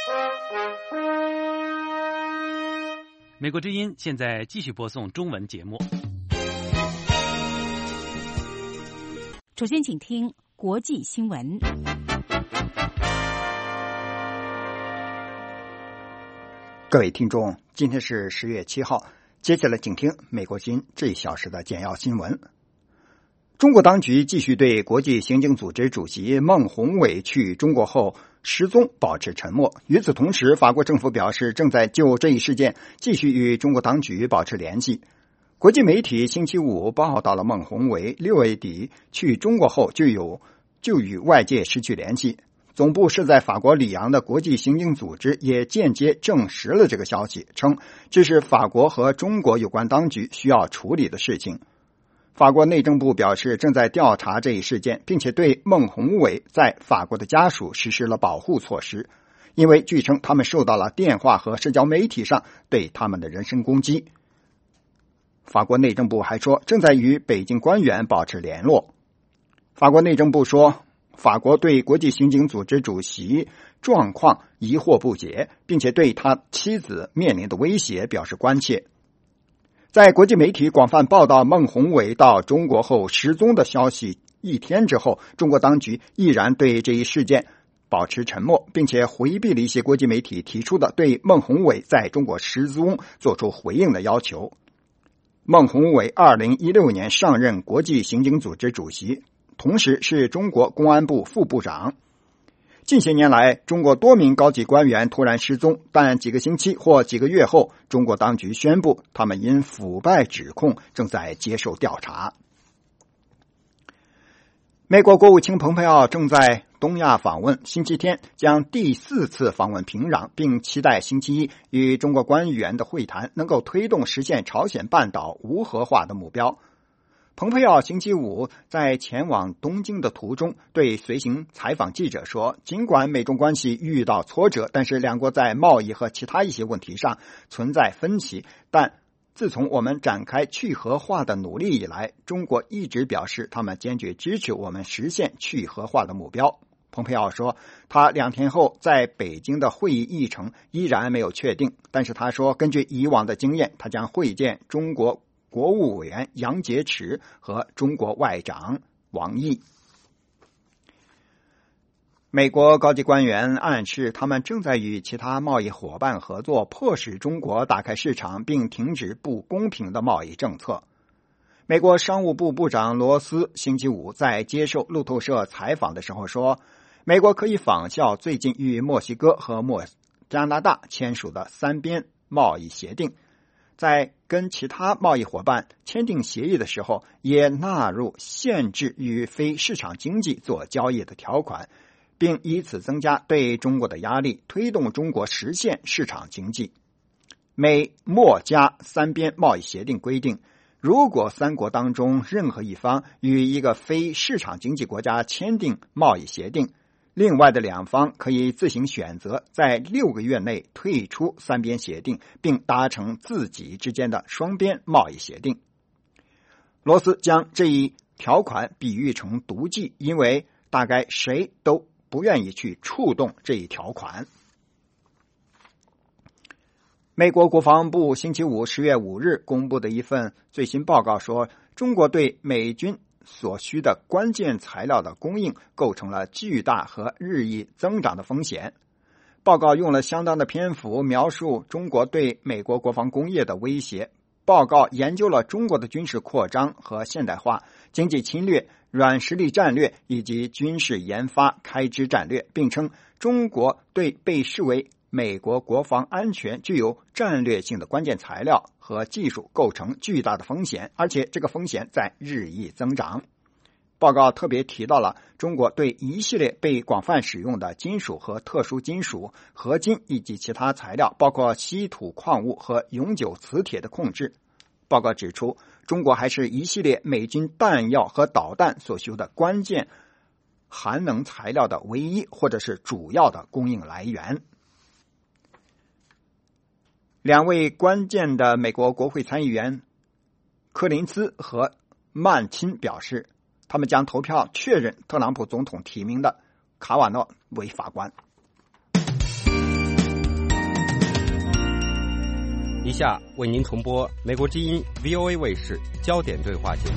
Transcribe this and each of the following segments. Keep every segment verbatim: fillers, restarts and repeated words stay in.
美国之音现在继续播送中文节目。 首先请听国际新闻。 各位听众，今天是十月七号，接下来请听美国之音这一小时的简要新闻。中国当局继续对国际刑警组织主席孟宏伟去中国后失踪保持沉默。与此同时，法国政府表示正在就这一事件继续与中国当局保持联系。国际媒体星期五报道了孟宏伟六月底去中国后就有就与外界失去联系。总部设在法国里昂的国际刑警组织也间接证实了这个消息，称这是法国和中国有关当局需要处理的事情。法国内政部表示正在调查这一事件，并且对孟宏伟在法国的家属实施了保护措施，因为据称他们受到了电话和社交媒体上对他们的人身攻击。法国内政部还说正在与北京官员保持联络。法国内政部说，法国对国际刑警组织主席状况疑惑不解，并且对他妻子面临的威胁表示关切。在国际媒体广泛报道孟宏伟到中国后失踪的消息一天之后，中国当局依然对这一事件保持沉默，并且回避了一些国际媒体提出的对孟宏伟在中国失踪做出回应的要求。孟宏伟二零一六年上任国际刑警组织主席，同时是中国公安部副部长。近些年来，中国多名高级官员突然失踪，但几个星期或几个月后，中国当局宣布他们因腐败指控正在接受调查。美国国务卿蓬佩奥正在东亚访问，星期天将第四次访问平壤，并期待星期一与中国官员的会谈能够推动实现朝鲜半岛无核化的目标。蓬佩奥星期五在前往东京的途中对随行采访记者说，尽管美中关系遇到挫折，但是两国在贸易和其他一些问题上存在分歧，但自从我们展开去核化的努力以来，中国一直表示他们坚决支持我们实现去核化的目标。蓬佩奥说，他两天后在北京的会议议程依然没有确定，但是他说根据以往的经验，他将会见中国国务委员杨洁篪和中国外长王毅。美国高级官员暗示他们正在与其他贸易伙伴合作，迫使中国打开市场并停止不公平的贸易政策。美国商务部部长罗斯星期五在接受路透社采访的时候说，美国可以仿效最近与墨西哥和墨加拿大签署的三边贸易协定，在跟其他贸易伙伴签订协议的时候，也纳入限制与非市场经济做交易的条款，并以此增加对中国的压力，推动中国实现市场经济。美墨加三边贸易协定规定，如果三国当中任何一方与一个非市场经济国家签订贸易协定，另外的两方可以自行选择在六个月内退出三边协定，并达成自己之间的双边贸易协定。罗斯将这一条款比喻成毒剂，因为大概谁都不愿意去触动这一条款。美国国防部星期五十月五日公布的一份最新报告说，中国对美军所需的关键材料的供应构成了巨大和日益增长的风险。报告用了相当的篇幅描述中国对美国国防工业的威胁。报告研究了中国的军事扩张和现代化、经济侵略、软实力战略以及军事研发开支战略，并称中国对被视为美国国防安全具有战略性的关键材料和技术构成巨大的风险，而且这个风险在日益增长。报告特别提到了中国对一系列被广泛使用的金属和特殊金属、合金以及其他材料，包括稀土矿物和永久磁铁的控制。报告指出，中国还是一系列美军弹药和导弹所需的关键含能材料的唯一或者是主要的供应来源。两位关键的美国国会参议员柯林斯和曼钦表示，他们将投票确认特朗普总统提名的卡瓦诺为法官。 以下为您重播美国之音 V O A 卫视焦点对话节目。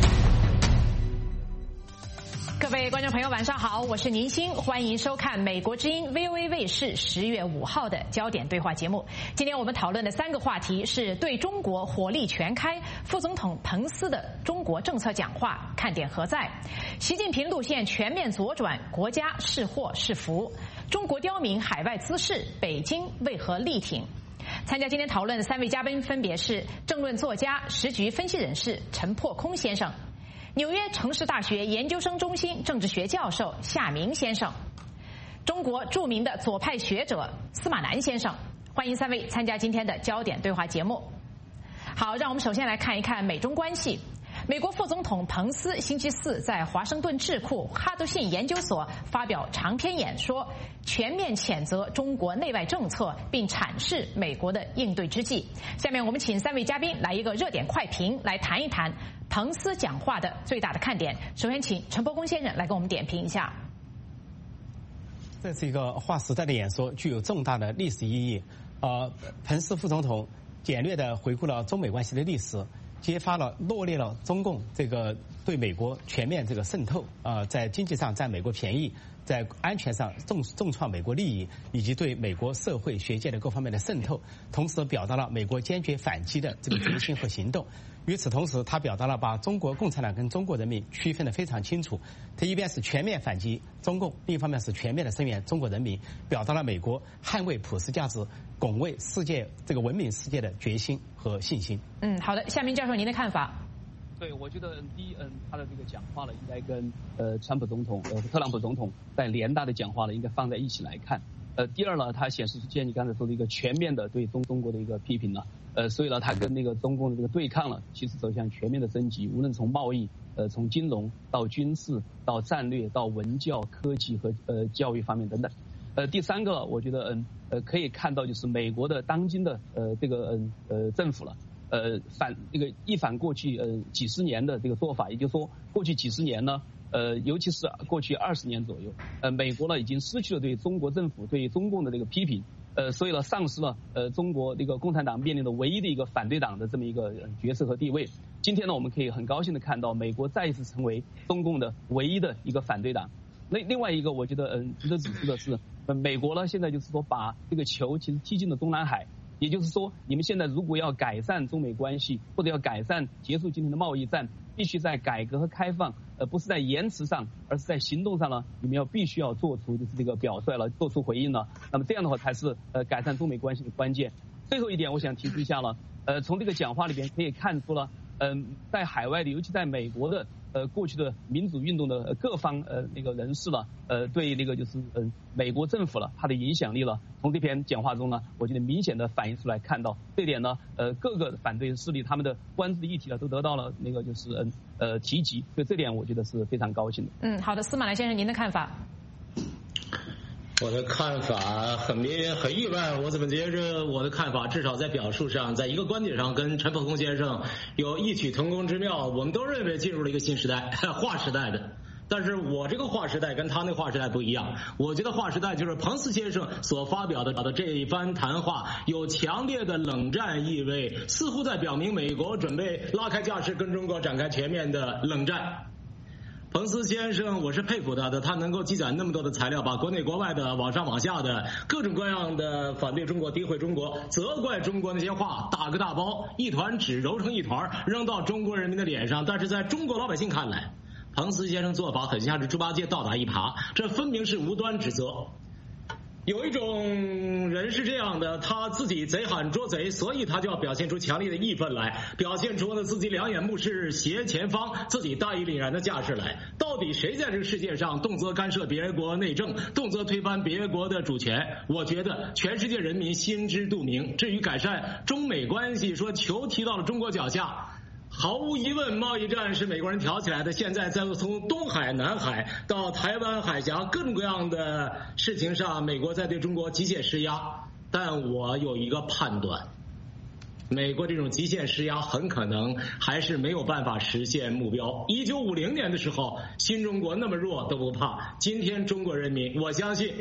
各位观众朋友晚上好，我是宁欣，欢迎收看美国之音 V O A 卫视十月五号的焦点对话节目。今天我们讨论的三个话题是对中国火力全开，副总统彭斯的中国政策讲话看点何在，习近平路线全面左转，国家是祸是福，中国刁民海外滋事，北京为何力挺。参加今天讨论的三位嘉宾分别是政论作家、时局分析人士陈破空先生，纽约城市大学研究生中心政治学教授夏明先生，中国著名的左派学者司马南先生。欢迎三位参加今天的焦点对话节目。好，让我们首先来看一看美中关系。美国副总统彭斯星期四在华盛顿智库哈德逊研究所发表长篇演说，全面谴责中国内外政策，并阐释美国的应对之计。下面我们请三位嘉宾来一个热点快评，来谈一谈彭斯讲话的最大的看点。首先请陈伯公先生来给我们点评一下。 这是一个划时代的演说，具有重大的历史意义。呃，彭斯副总统简略地回顾了中美关系的历史，揭发了、罗列了中共这个对美国全面这个渗透，呃，在经济上占美国便宜，在安全上重重创美国利益，以及对美国社会学界的各方面的渗透，同时表达了美国坚决反击的这个决心和行动。与此同时，他表达了把中国共产党跟中国人民区分得非常清楚。他一边是全面反击中共，另一方面是全面的声援中国人民，表达了美国捍卫普世价值、拱卫世界这个文明世界的决心和信心。 嗯，好的，夏明教授，您的看法？ 对，我觉得第一，嗯，他的这个讲话呢，应该跟呃川普总统、呃特朗普总统在联大的讲话呢，应该放在一起来看。呃，第二呢，它显示出现你刚才说的一个全面的对中中国的一个批评了。呃，所以呢，它跟那个中共的这个对抗了，其实走向全面的升级，无论从贸易、呃，从金融到军事到战略到文教、科技和呃教育方面等等。呃，第三个，我觉得嗯呃可以看到就是美国的当今的呃这个嗯呃政府了。呃，反这个一反过去呃几十年的这个做法，也就是说，过去几十年呢，呃，尤其是过去二十年左右，呃，美国呢已经失去了对中国政府、对中共的这个批评，呃，所以呢，丧失了呃中国这个共产党面临的唯一的一个反对党的这么一个角色和地位。今天呢，我们可以很高兴的看到，美国再一次成为中共的唯一的一个反对党。那另外一个，我觉得嗯值得指出的是，呃，美国呢现在就是说把这个球其实踢进了中南海。也就是说，你们现在如果要改善中美关系，或者要改善结束今天的贸易战，必须在改革和开放，呃，不是在言辞上，而是在行动上呢，你们要必须要做出就是这个表率了，做出回应了。那么这样的话才是呃改善中美关系的关键。最后一点，我想提出一下了，呃，从这个讲话里边可以看出了，嗯、呃，在海外的，尤其在美国的。呃，过去的民主运动的各方呃那个人士了，呃，对那个就是嗯、呃、美国政府了，它的影响力了，从这篇讲话中呢，我觉得明显的反映出来，看到这点呢，呃，各个反对势力他们的关注的议题呢，都得到了那个就是嗯 呃, 呃提及，所以这点我觉得是非常高兴的。 嗯，好的，司马南先生，您的看法？ 我的看法很明很意外，我怎么觉着我的看法至少在表述上，在一个观点上跟陈破空先生有异曲同工之妙。我们都认为进入了一个新时代，划时代的。但是我这个划时代跟他那划时代不一样，我觉得划时代就是彭斯先生所发表的这一番谈话有强烈的冷战意味，似乎在表明美国准备拉开架势跟中国展开全面的冷战。彭斯先生，我是佩服他的，他能够积攒那么多的材料，把国内国外的往上往下的各种各样的反对中国、诋毁中国、责怪中国那些话打个大包，一团纸揉成一团扔到中国人民的脸上。但是在中国老百姓看来，彭斯先生做法很像是猪八戒倒打一耙，这分明是无端指责。有一种人是这样的，他自己贼喊捉贼，所以他就要表现出强烈的义愤来，表现出呢自己两眼目视斜前方，自己大义凛然的架势来。到底谁在这个世界上动辄干涉别国内政，动辄推翻别国的主权？我觉得全世界人民心知肚明。至于改善中美关系，说球踢到了中国脚下，毫无疑问，贸易战是美国人挑起来的。现在在从东海、南海到台湾海峡各种各样的事情上，美国在对中国极限施压。但我有一个判断，美国这种极限施压很可能还是没有办法实现目标。一九五零年的时候，新中国那么弱都不怕，今天中国人民，我相信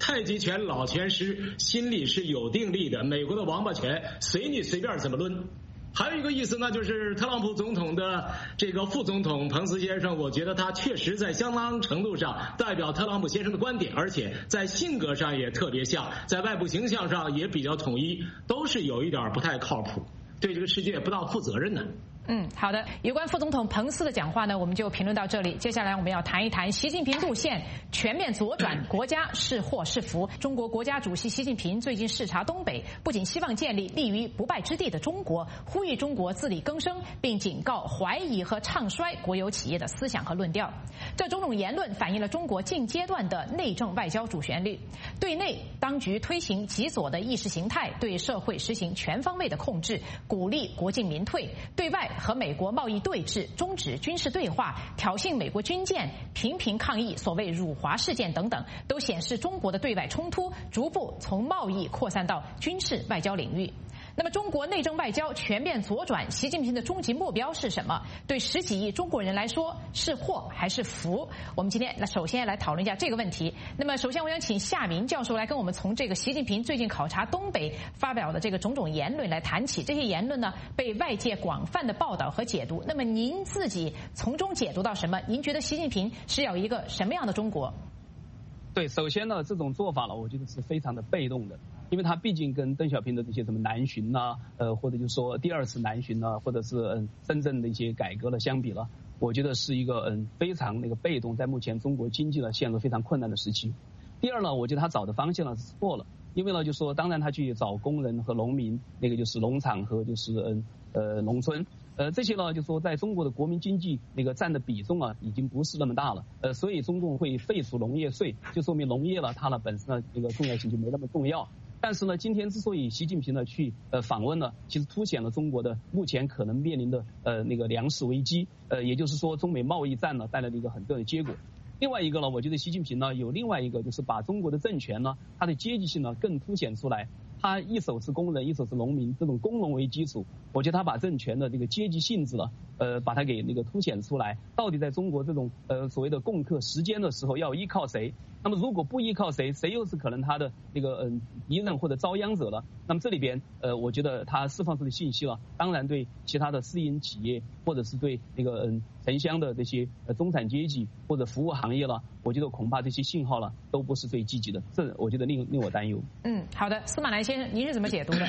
太极拳老拳师心里是有定力的，美国的王八拳随你随便怎么抡。还有一个意思呢，就是特朗普总统的这个副总统彭斯先生，我觉得他确实在相当程度上代表特朗普先生的观点，而且在性格上也特别像，在外部形象上也比较统一，都是有一点不太靠谱，对这个世界不大负责任的。 嗯，好的。有关副总统彭斯的讲话呢，我们就评论到这里。接下来我们要谈一谈习近平路线全面左转，国家是祸是福。中国国家主席习近平最近视察东北，不仅希望建立立于不败之地的中国，呼吁中国自力更生，并警告怀疑和唱衰国有企业的思想和论调。这种种言论反映了中国近阶段的内政外交主旋律。对内，当局推行极左的意识形态，对社会实行全方位的控制，鼓励国进民退；对外，和美国贸易对峙，终止军事对话，挑衅美国军舰，频频抗议所谓辱华事件等等，都显示中国的对外冲突逐步从贸易扩散到军事外交领域。那么中国内政外交全面左转，习近平的终极目标是什么？对十几亿中国人来说是祸还是福？我们今天来首先来讨论一下这个问题。那么首先我想请夏明教授来跟我们从这个习近平最近考察东北发表的这个种种言论来谈起。这些言论呢被外界广泛的报道和解读，那么您自己从中解读到什么？您觉得习近平是要一个什么样的中国？ 对，首先呢，这种做法呢，我觉得是非常的被动的，因为他毕竟跟邓小平的这些什么南巡呐、啊，呃，或者就是说第二次南巡呐、啊，或者是嗯深圳的一些改革了相比了，我觉得是一个嗯非常那个被动，在目前中国经济呢陷入非常困难的时期。第二呢，我觉得他找的方向呢是错了，因为呢就说当然他去找工人和农民，那个就是农场和就是嗯呃农村。呃，这些呢，就说在中国的国民经济那个占的比重啊，已经不是那么大了。呃，所以中共会废除农业税，就说明农业呢，它呢本身呢这个重要性就没那么重要。但是呢，今天之所以习近平呢去呃访问呢，其实凸显了中国的目前可能面临的呃那个粮食危机，呃，也就是说中美贸易战呢带来的一个很重要的结果。另外一个呢，我觉得习近平呢有另外一个就是把中国的政权呢，它的阶级性呢更凸显出来。他一手是工人，一手是农民，这种工农为基础，我觉得他把政权的这个阶级性质了，呃，把它给那个凸显出来。到底在中国这种呃所谓的共克时艰的时候，要依靠谁？那么如果不依靠谁，谁又是可能他的那个嗯敌人或者遭殃者了？那么这里边呃，我觉得他释放出的信息了，当然对其他的私营企业或者是对那个嗯城乡的这些呃中产阶级或者服务行业了，我觉得恐怕这些信号了都不是最积极的，这我觉得令令我担忧。 嗯，好的，司马南先生，您是怎么解读的？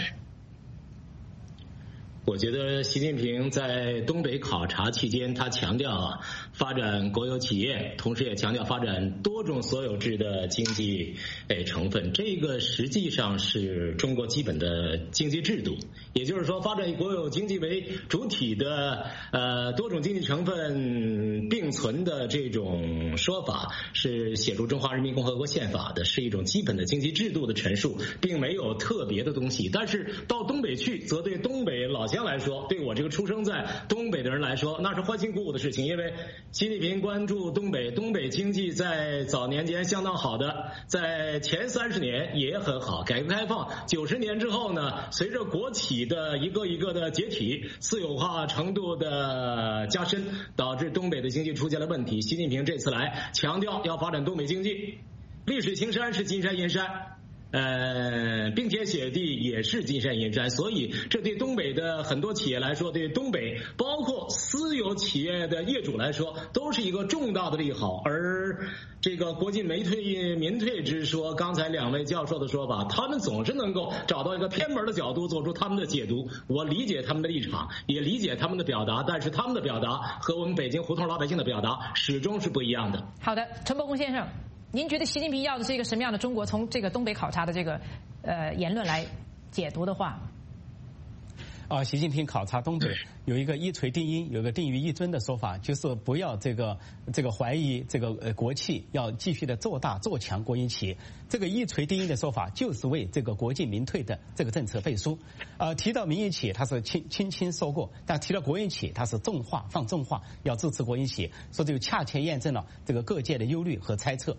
我觉得习近平在东北考察期间，他强调发展国有企业，同时也强调发展多种所有制的经济诶成分。这个实际上是中国基本的经济制度，也就是说，发展以国有经济为主体的呃多种经济成分并存的这种说法，是写入中华人民共和国宪法的，是一种基本的经济制度的陈述，并没有特别的东西。但是到东北去，则对东北老乡来说，对我这个出生在东北的人来说，那是欢欣鼓舞的事情。因为习近平关注东北，东北经济在早年间相当好的，在前三十年也很好。改革开放九十年之后呢，随着国企的一个一个的解体，私有化程度的加深，导致东北的经济出现了问题。习近平这次来强调要发展东北经济，绿水青山是金山银山。呃，冰天雪地也是金山银山，所以这对东北的很多企业来说，对东北包括私有企业的业主来说，都是一个重大的利好。而这个国进民退民退之说，刚才两位教授的说法，他们总是能够找到一个偏门的角度，做出他们的解读。我理解他们的立场，也理解他们的表达，但是他们的表达和我们北京胡同老百姓的表达始终是不一样的。 好的，陈伯公先生。您觉得习近平要的是一个什么样的中国？从这个东北考察的这个呃言论来解读的话， 啊，习近平考察东北有一个一锤定音，有一个定于一尊的说法，就是不要这个这个怀疑这个呃国企，要继续的做大做强国营企业。这个一锤定音的说法，就是为这个国进民退的这个政策背书。呃，提到民营企业，它是轻轻轻说过，但提到国营企业，它是重话放重话，要支持国营企业，说这就恰恰验证了这个各界的忧虑和猜测。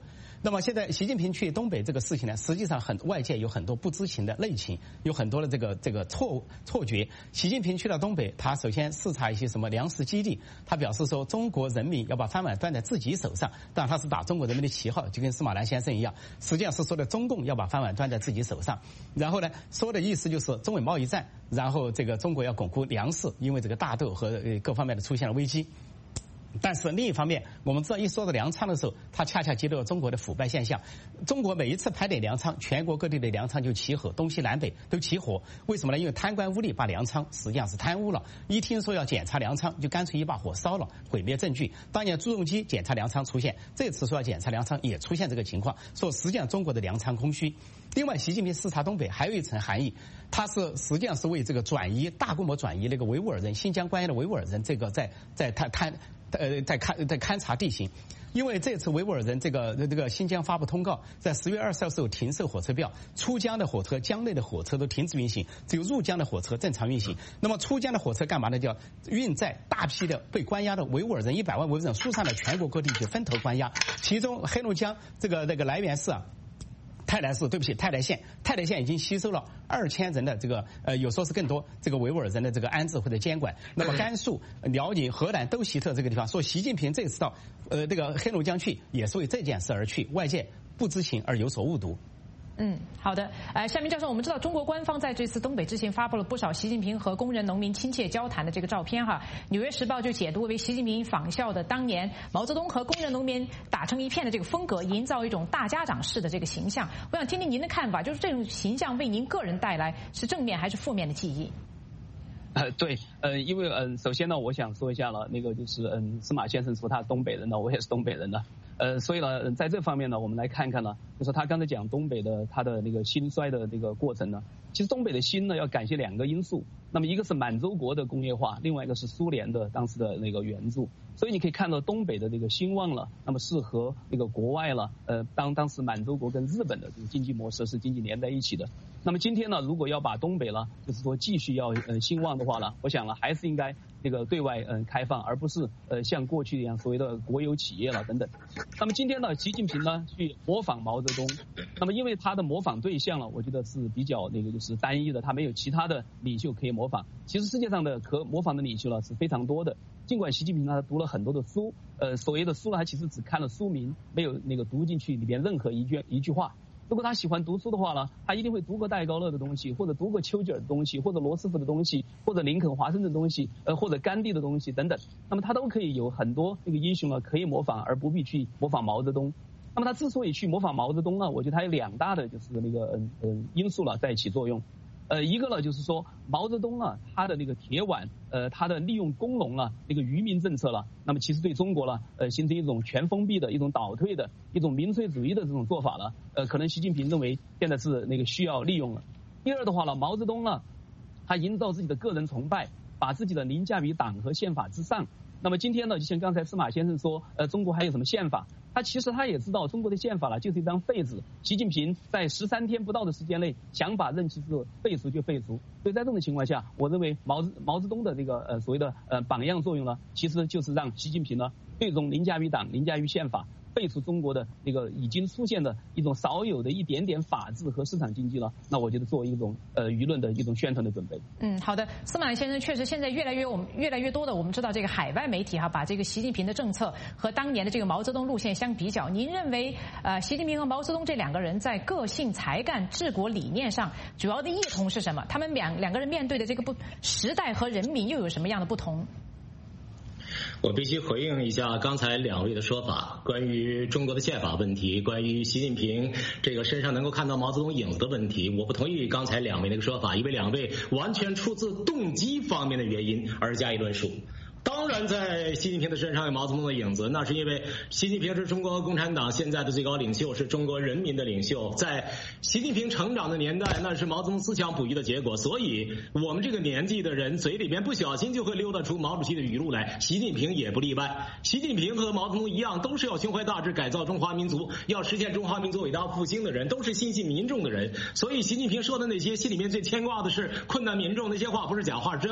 那么现在习近平去东北这个事情呢，实际上很外界有很多不知情的内情，有很多的这个这个错错觉。习近平去到东北，他首先视察一些什么粮食基地，他表示说中国人民要把饭碗端在自己手上，当然他是打中国人民的旗号，就跟司马南先生一样，实际上是说的中共要把饭碗端在自己手上。然后呢，说的意思就是中美贸易战，然后这个中国要巩固粮食，因为这个大豆和各方面的出现了危机。但是另一方面，我们知道一说到粮仓的时候，它恰恰揭露了中国的腐败现象。中国每一次盘点粮仓，全国各地的粮仓就起火，东西南北都起火。为什么呢？因为贪官污吏把粮仓实际上是贪污了，一听说要检查粮仓，就干脆一把火烧了，毁灭证据。当年朱镕基检查粮仓出现，这次说要检查粮仓也出现这个情况，说实际上中国的粮仓空虚。另外，习近平视察东北还有一层含义，他是实际上是为这个转移大规模转移那个维吾尔人新疆关押的维吾尔人这个在在探探。呃，在勘在勘察地形，因为这次维吾尔人这个这个新疆发布通告，在十月二十号时候停售火车票，出疆的火车、疆内的火车都停止运行，只有入疆的火车正常运行。那么出疆的火车干嘛呢？叫运载大批的被关押的维吾尔人，一百万维吾尔人疏散到全国各地去分头关押，其中黑龙江这个那个来源市啊。泰来市，对不起，泰来县，泰来县已经吸收了二千人的这个呃，有说是更多这个维吾尔人的这个安置或者监管。那么甘肃、辽宁、河南都习特这个地方，说习近平这次到呃这个黑龙江去，也是为这件事而去，外界不知情而有所误读。 嗯，好的。呃，夏明教授，我们知道中国官方在这次东北之行发布了不少习近平和工人农民亲切交谈的这个照片哈。《纽约时报》就解读为习近平仿效的当年毛泽东和工人农民打成一片的这个风格，营造一种大家长式的这个形象。我想听听您的看法，就是这种形象为您个人带来是正面还是负面的记忆？ 呃，对，呃，因为嗯、呃，首先呢，我想说一下了，那个就是嗯，司马先生说他是东北人呢，我也是东北人的。呃，所以呢，在这方面呢，我们来看看呢，就是他刚才讲东北的他的那个兴衰的那个过程呢，其实东北的兴呢要感谢两个因素，那么一个是满洲国的工业化，另外一个是苏联的当时的那个援助，所以你可以看到东北的这个兴旺了，那么是和那个国外了，呃，当当时满洲国跟日本的这个经济模式是经济连在一起的。那么今天呢，如果要把东北了，就是说继续要呃兴旺的话呢，我想呢还是应该这个对外嗯、呃、开放，而不是呃像过去一样所谓的国有企业了等等。那么今天呢，习近平呢去模仿毛泽东，那么因为他的模仿对象呢，我觉得是比较那个就是单一的，他没有其他的领袖可以模仿。其实世界上的可模仿的领袖呢是非常多的，尽管习近平呢读了很多的书，呃所谓的书呢他其实只看了书名，没有那个读进去里边任何一句一句话。如果他喜欢读书的话呢，他一定会读过戴高乐的东西，或者读过丘吉尔的东西，或者罗斯福的东西，或者林肯、华盛顿的东西，呃，或者甘地的东西等等。那么他都可以有很多那个英雄呢可以模仿，而不必去模仿毛泽东。那么他之所以去模仿毛泽东呢，我觉得他有两大的就是那个嗯嗯因素了在起作用。呃，一个呢就是说毛泽东呢，他的那个铁腕，呃，他的利用工农啊，那个愚民政策了，那么其实对中国呢，呃，形成一种全封闭的一种倒退的一种民粹主义的这种做法了，呃，可能习近平认为现在是那个需要利用了。第二的话呢，毛泽东呢，他营造自己的个人崇拜，把自己的凌驾于党和宪法之上。那么今天呢，就像刚才司马先生说，呃，中国还有什么宪法？他其实他也知道中国的宪法了就是一张废纸，习近平在十三天不到的时间内想把任期制废除就废除。所以在这种情况下，我认为毛毛泽东的这个呃所谓的呃榜样作用呢，其实就是让习近平呢最终凌驾于党，凌驾于宪法，废除中国的那个已经出现的一种少有的一点点法治和市场经济了。那我觉得作为一种呃舆论的一种宣传的准备。 嗯，好的，司马先生，确实现在越来越我们越来越多的我们知道这个海外媒体哈，把这个习近平的政策和当年的这个毛泽东路线相比较。您认为呃习近平和毛泽东这两个人在个性、才干、治国理念上主要的异同是什么？他们两两个人面对的这个不时代和人民又有什么样的不同？ 我必须回应一下刚才两位的说法，关于中国的宪法问题，关于习近平这个身上能够看到毛泽东影子的问题，我不同意刚才两位那个说法，因为两位完全出自动机方面的原因而加以论述。当然在习近平的身上有毛泽东的影子，那是因为习近平是中国共产党现在的最高领袖，是中国人民的领袖，在习近平成长的年代，那是毛泽东思想哺育的结果，所以我们这个年纪的人嘴里边不小心就会溜达出毛主席的语录来，习近平也不例外。习近平和毛泽东一样，都是要胸怀大志改造中华民族，要实现中华民族伟大复兴的人，都是心系民众的人，所以习近平说的那些心里面最牵挂的是困难民众那些话不是假话是真话。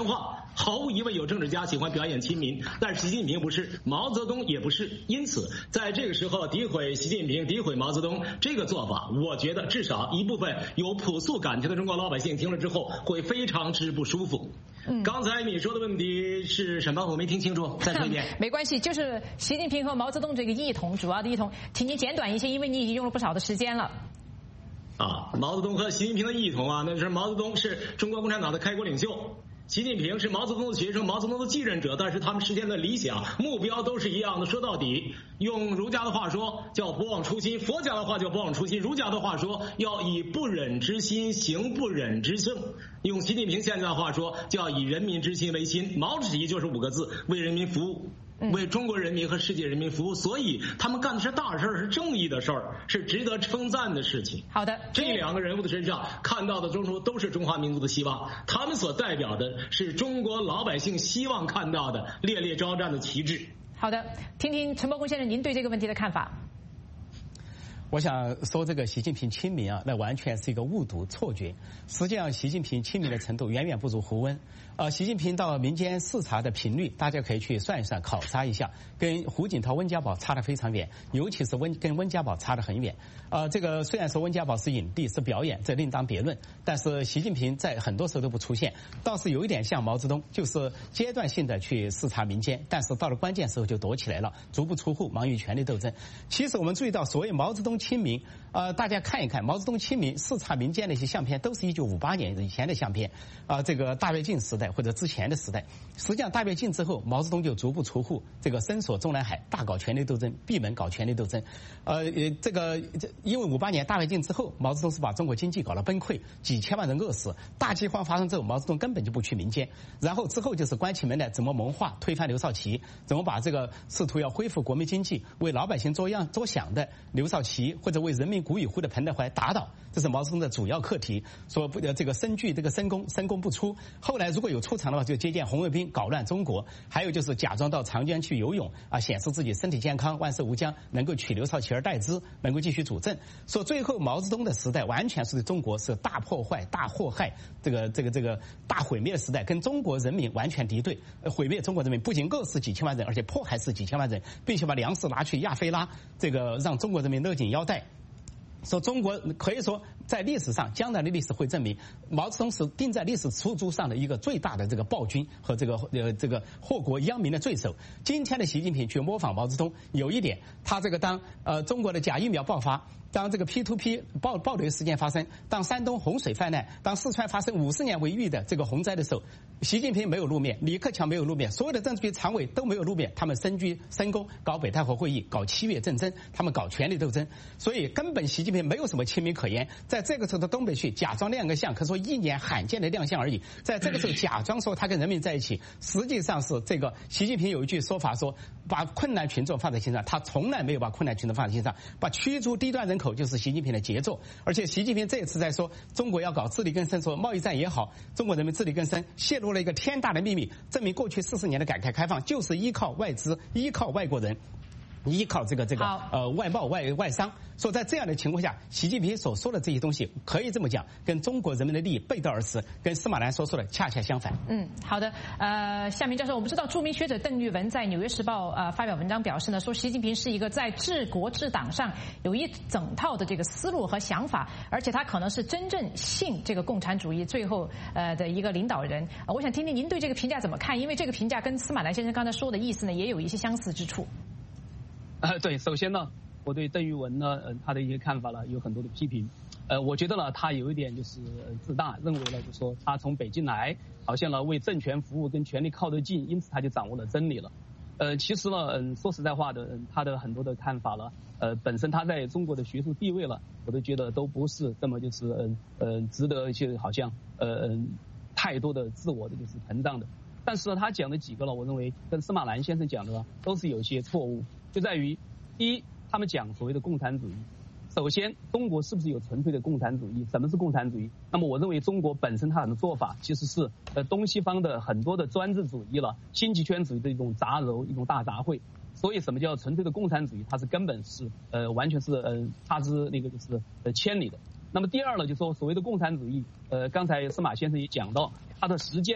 毫无疑问，有政治家喜欢表演亲民，但是习近平不是，毛泽东也不是。因此，在这个时候诋毁习近平、诋毁毛泽东这个做法，我觉得至少一部分有朴素感情的中国老百姓听了之后会非常之不舒服。嗯，刚才你说的问题是什么？我没听清楚，再说一遍。 没关系，就是习近平和毛泽东这个异同，主要的异同，请您简短一些，因为你已经用了不少的时间了。 啊，毛泽东和习近平的异同啊，那就是毛泽东是中国共产党的开国领袖。习近平是毛泽东的学生，毛泽东的继任者，但是他们实现的理想目标都是一样的。说到底，用儒家的话说叫不忘初心，佛家的话叫不忘初心，儒家的话说要以不忍之心行不忍之政，用习近平现在的话说叫以人民之心为心。毛主席就是五个字：为人民服务。为中国人民和世界人民服务，所以他们干的是大事儿，是正义的事儿，是值得称赞的事情。 好的， 这两个人物的身上看到的中国都是中华民族的希望，他们所代表的是中国老百姓希望看到的烈烈招战的旗帜。 好的，听听陈伯公先生您对这个问题的看法。 我想说，这个习近平亲民啊，那完全是一个误读错觉。实际上，习近平亲民的程度远远不如胡温。呃，习近平到民间视察的频率，大家可以去算一算，考察一下，跟胡锦涛、温家宝差得非常远，尤其是温跟温家宝差得很远。呃，这个虽然说温家宝是影帝，是表演，这另当别论，但是习近平在很多时候都不出现，倒是有一点像毛泽东，就是阶段性的去视察民间，但是到了关键时候就躲起来了，足不出户，忙于权力斗争。其实我们注意到，所谓毛泽东亲民，呃，大家看一看毛泽东亲民视察民间的一些相片，都是一九五八年以前的相片，啊、呃，这个大跃进时代或者之前的时代。实际上大跃进之后，毛泽东就足不出户，这个深锁中南海，大搞权力斗争，闭门搞权力斗争。呃，这个因为五八年大跃进之后，毛泽东是把中国经济搞了崩溃，几千万人饿死，大饥荒发生之后，毛泽东根本就不去民间。然后之后就是关起门来怎么谋划推翻刘少奇，怎么把这个试图要恢复国民经济、为老百姓着样着想的刘少奇或者为人民鼓与呼的彭德怀打倒，这是毛泽东的主要课题。说不这个深具这个深攻，深攻不出。后来如果有出场的话，就接见红卫兵，搞乱中国。还有就是假装到长江去游泳啊，显示自己身体健康，万事无疆，能够取刘少奇而代之，能够继续主政。说最后毛泽东的时代完全是对中国是大破坏、大祸害，这个这个这个大毁灭的时代，跟中国人民完全敌对，毁灭中国人民，不仅饿死几千万人，而且迫害死几千万人，并且把粮食拿去亚非拉，这个让中国人民勒紧腰带。说中国可以说在历史上，将来的历史会证明，毛泽东是钉在历史书桌上的一个最大的这个暴君和这个呃这个祸国殃民的罪首。今天的习近平去模仿毛泽东，有一点，他这个当呃中国的假疫苗爆发，当这个 P to P 暴暴雷事件发生，当山东洪水泛滥，当四川发生五十年为预的这个洪灾的时候，习近平没有露面，李克强没有露面，所有的政治局常委都没有露面，他们深居深宫，搞北戴河会议，搞七月政争，他们搞权力斗争，所以根本习近平没有什么亲民可言。在这个时候到东北去假装亮个相，可说一年罕见的亮相而已，在这个时候假装说他跟人民在一起，实际上是这个习近平有一句说法说，把困难群众放在心上，他从来没有把困难群众放在心上，把驱逐低端人口就是习近平的杰作。而且习近平这一次在说中国要搞自力更生，说贸易战也好，中国人民自力更生，泄露了一个天大的秘密，证明过去四十年的改革开放就是依靠外资，依靠外国人，依靠这个这个呃外贸外外商。说在这样的情况下，习近平所说的这些东西，可以这么讲，跟中国人民的利益背道而驰，跟司马南所说的恰恰相反。 嗯，好的。呃，夏明教授，我们知道著名学者邓玉文在《纽约时报》呃发表文章表示呢，说习近平是一个在治国治党上有一整套的这个思路和想法，而且他可能是真正信这个共产主义最后呃的一个领导人。呃、我想听听您对这个评价怎么看？因为这个评价跟司马南先生刚才说的意思呢，也有一些相似之处。 呃，对，首先呢，我对邓玉文呢，呃，他的一些看法呢，有很多的批评。呃，我觉得呢，他有一点就是自大，认为呢，就说他从北京来，好像呢为政权服务，跟权力靠得近，因此他就掌握了真理了。呃，其实呢，嗯，说实在话的，嗯，他的很多的看法呢，呃，本身他在中国的学术地位了，我都觉得都不是这么就是嗯呃值得去好像呃嗯太多的自我的就是膨胀的。但是呢，他讲的几个呢，我认为跟司马南先生讲的呢，都是有一些错误。就在于，第一，他们讲所谓的共产主义。首先，中国是不是有纯粹的共产主义？什么是共产主义？那么我认为中国本身它的做法其实是呃东西方的很多的专制主义了、新极权主义的一种杂糅、一种大杂烩。所以什么叫纯粹的共产主义？它是根本是呃完全是呃差之那个就是呃千里的。那么第二呢，就说所谓的共产主义，呃刚才司马先生也讲到，它的实践呢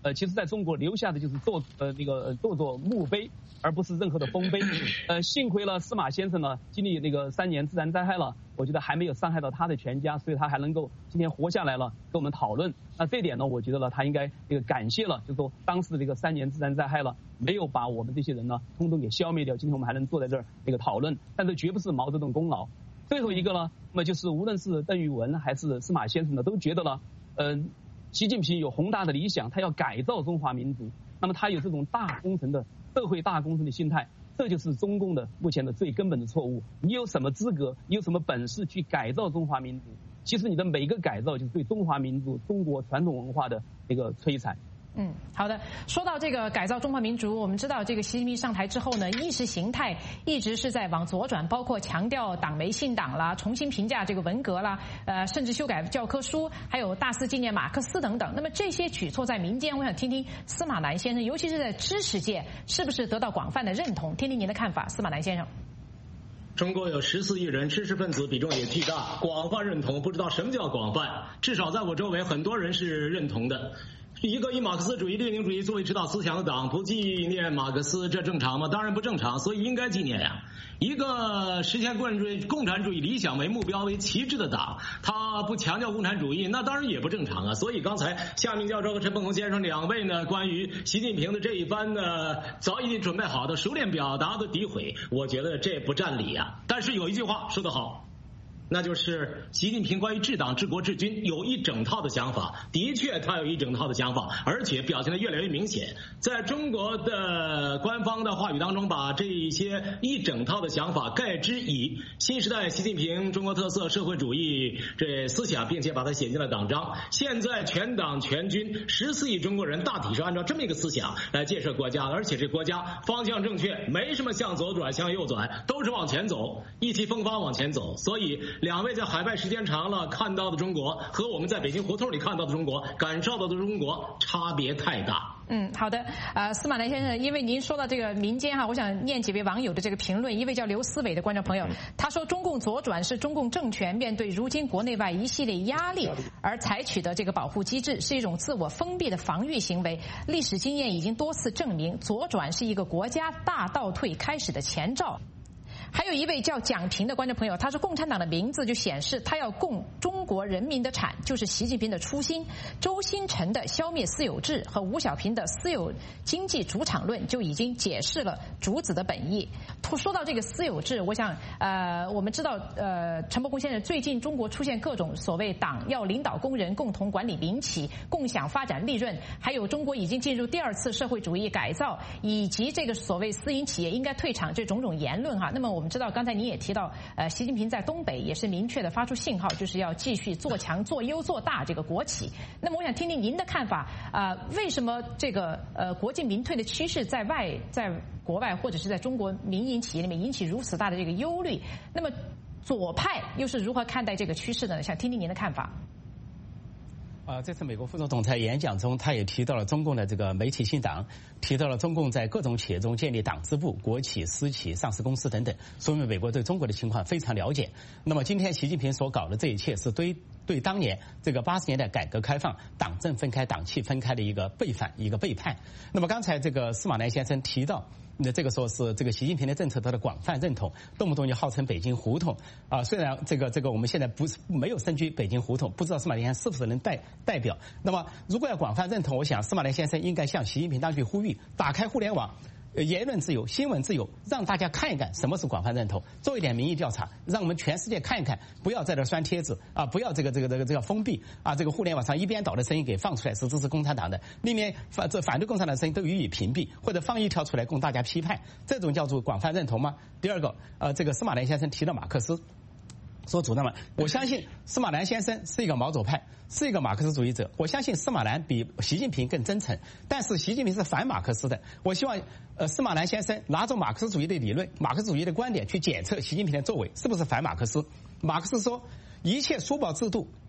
呃，其实在中国留下的就是做呃那个做做墓碑，而不是任何的丰碑。呃，幸亏了司马先生呢，经历那个三年自然灾害了，我觉得还没有伤害到他的全家，所以他还能够今天活下来了，跟我们讨论。那这点呢，我觉得呢，他应该这个感谢了，就是说当时的这个三年自然灾害了，没有把我们这些人呢，通通给消灭掉。今天我们还能坐在这儿这个讨论，但这绝不是毛泽东功劳。最后一个呢，那么就是无论是邓玉文还是司马先生呢，都觉得呢，嗯、呃。习近平有宏大的理想，他要改造中华民族，那么他有这种大工程的社会大工程的心态，这就是中共的目前的最根本的错误。你有什么资格，你有什么本事去改造中华民族？其实你的每个改造就是对中华民族、中国传统文化的一个摧残。 嗯，好的。说到这个改造中华民族，我们知道这个习近平上台之后呢，意识形态一直是在往左转，包括强调党媒信党啦，重新评价这个文革啦，呃，甚至修改教科书，还有大肆纪念马克思等等。那么这些举措在民间，我想听听司马南先生，尤其是在知识界，是不是得到广泛的认同？听听您的看法，司马南先生。 中国有十四亿人，知识分子比重也巨大，广泛认同不知道什么叫广泛，至少在我周围很多人是认同的。一个以马克思主义、列宁主义作为指导思想的党不纪念马克思，这正常吗？当然不正常，所以应该纪念呀。一个实现共产主义、共产主义理想为目标为旗帜的党，他不强调共产主义，那当然也不正常啊。所以刚才夏明教授和陈鹏先生两位呢，关于习近平的这一番呢早已准备好的熟练表达的诋毁，我觉得这不占理啊。但是有一句话说得好，那就是习近平关于治党治国治军有一整套的想法，的确他有一整套的想法，而且表现得越来越明显。在中国的官方的话语当中，把这一些一整套的想法概之以新时代习近平中国特色社会主义这思想，并且把它写进了党章。现在全党全军十四亿中国人大体是按照这么一个思想来建设国家，而且这国家方向正确，没什么向左转向右转，都是往前走，意气风发往前走。所以两位在海外时间长了看到的中国和我们在北京胡同里看到的中国、感受到的中国差别太大。 嗯，好的。呃，司马南先生，因为您说到这个民间哈，我想念几位网友的这个评论。一位叫刘思伟的观众朋友，他说中共左转是中共政权面对如今国内外一系列压力而采取的这个保护机制，是一种自我封闭的防御行为。历史经验已经多次证明，左转是一个国家大倒退开始的前兆。还有一位叫蒋平的观众朋友，他说共产党的名字就显示他要供中国人民的产，就是习近平的初心。周新辰的消灭私有制和吴小平的私有经济主场论就已经解释了主子的本意。说到这个私有制，我想呃，我们知道呃，陈伯公先生最近中国出现各种所谓党要领导工人共同管理民企、共享发展利润，还有中国已经进入第二次社会主义改造，以及这个所谓私营企业应该退场这种种言论哈。那么我们知道刚才您也提到，呃，习近平在东北也是明确的发出信号，就是要继续做强、做优、做大这个国企。那么我想听听您的看法啊、呃，为什么这个呃国进民退的趋势在外在国外或者是在中国民营企业里面引起如此大的这个忧虑？那么左派又是如何看待这个趋势的呢？想听听您的看法。 呃，这次美国副总统在演讲中，他也提到了中共的这个媒体信党，提到了中共在各种企业中建立党支部、国企、私企、上市公司等等，说明美国对中国的情况非常了解。那么今天习近平所搞的这一切，是对对当年这个八十年代改革开放党政分开、党气分开的一个背反、一个背叛。那么刚才这个司马南先生提到，那这个说是这个习近平的政策得到广泛认同，动不动就号称北京胡同啊。虽然这个这个我们现在不是没有身居北京胡同，不知道司马南先生是不是能代代表。那么如果要广泛认同，我想司马南先生应该向习近平当局呼吁，打开互联网。言论自由、新闻自由，让大家看一看什么是广泛认同，做一点民意调查，让我们全世界看一看，不要在这拴贴子啊，不要这个这个这个这个封闭啊，这个互联网上一边倒的声音给放出来是支持共产党的，另面反这反对共产党的声音都予以屏蔽，或者放一条出来供大家批判，这种叫做广泛认同吗？第二个，呃，这个司马南先生提到马克思。说主张了，我相信司马南先生是一个毛左派，是一个马克思主义者。我相信司马南比习近平更真诚，但是习近平是反马克思的。我希望，呃，司马南先生拿着马克思主义的理论、马克思主义的观点去检测习近平的作为是不是反马克思。马克思说，一切书报制度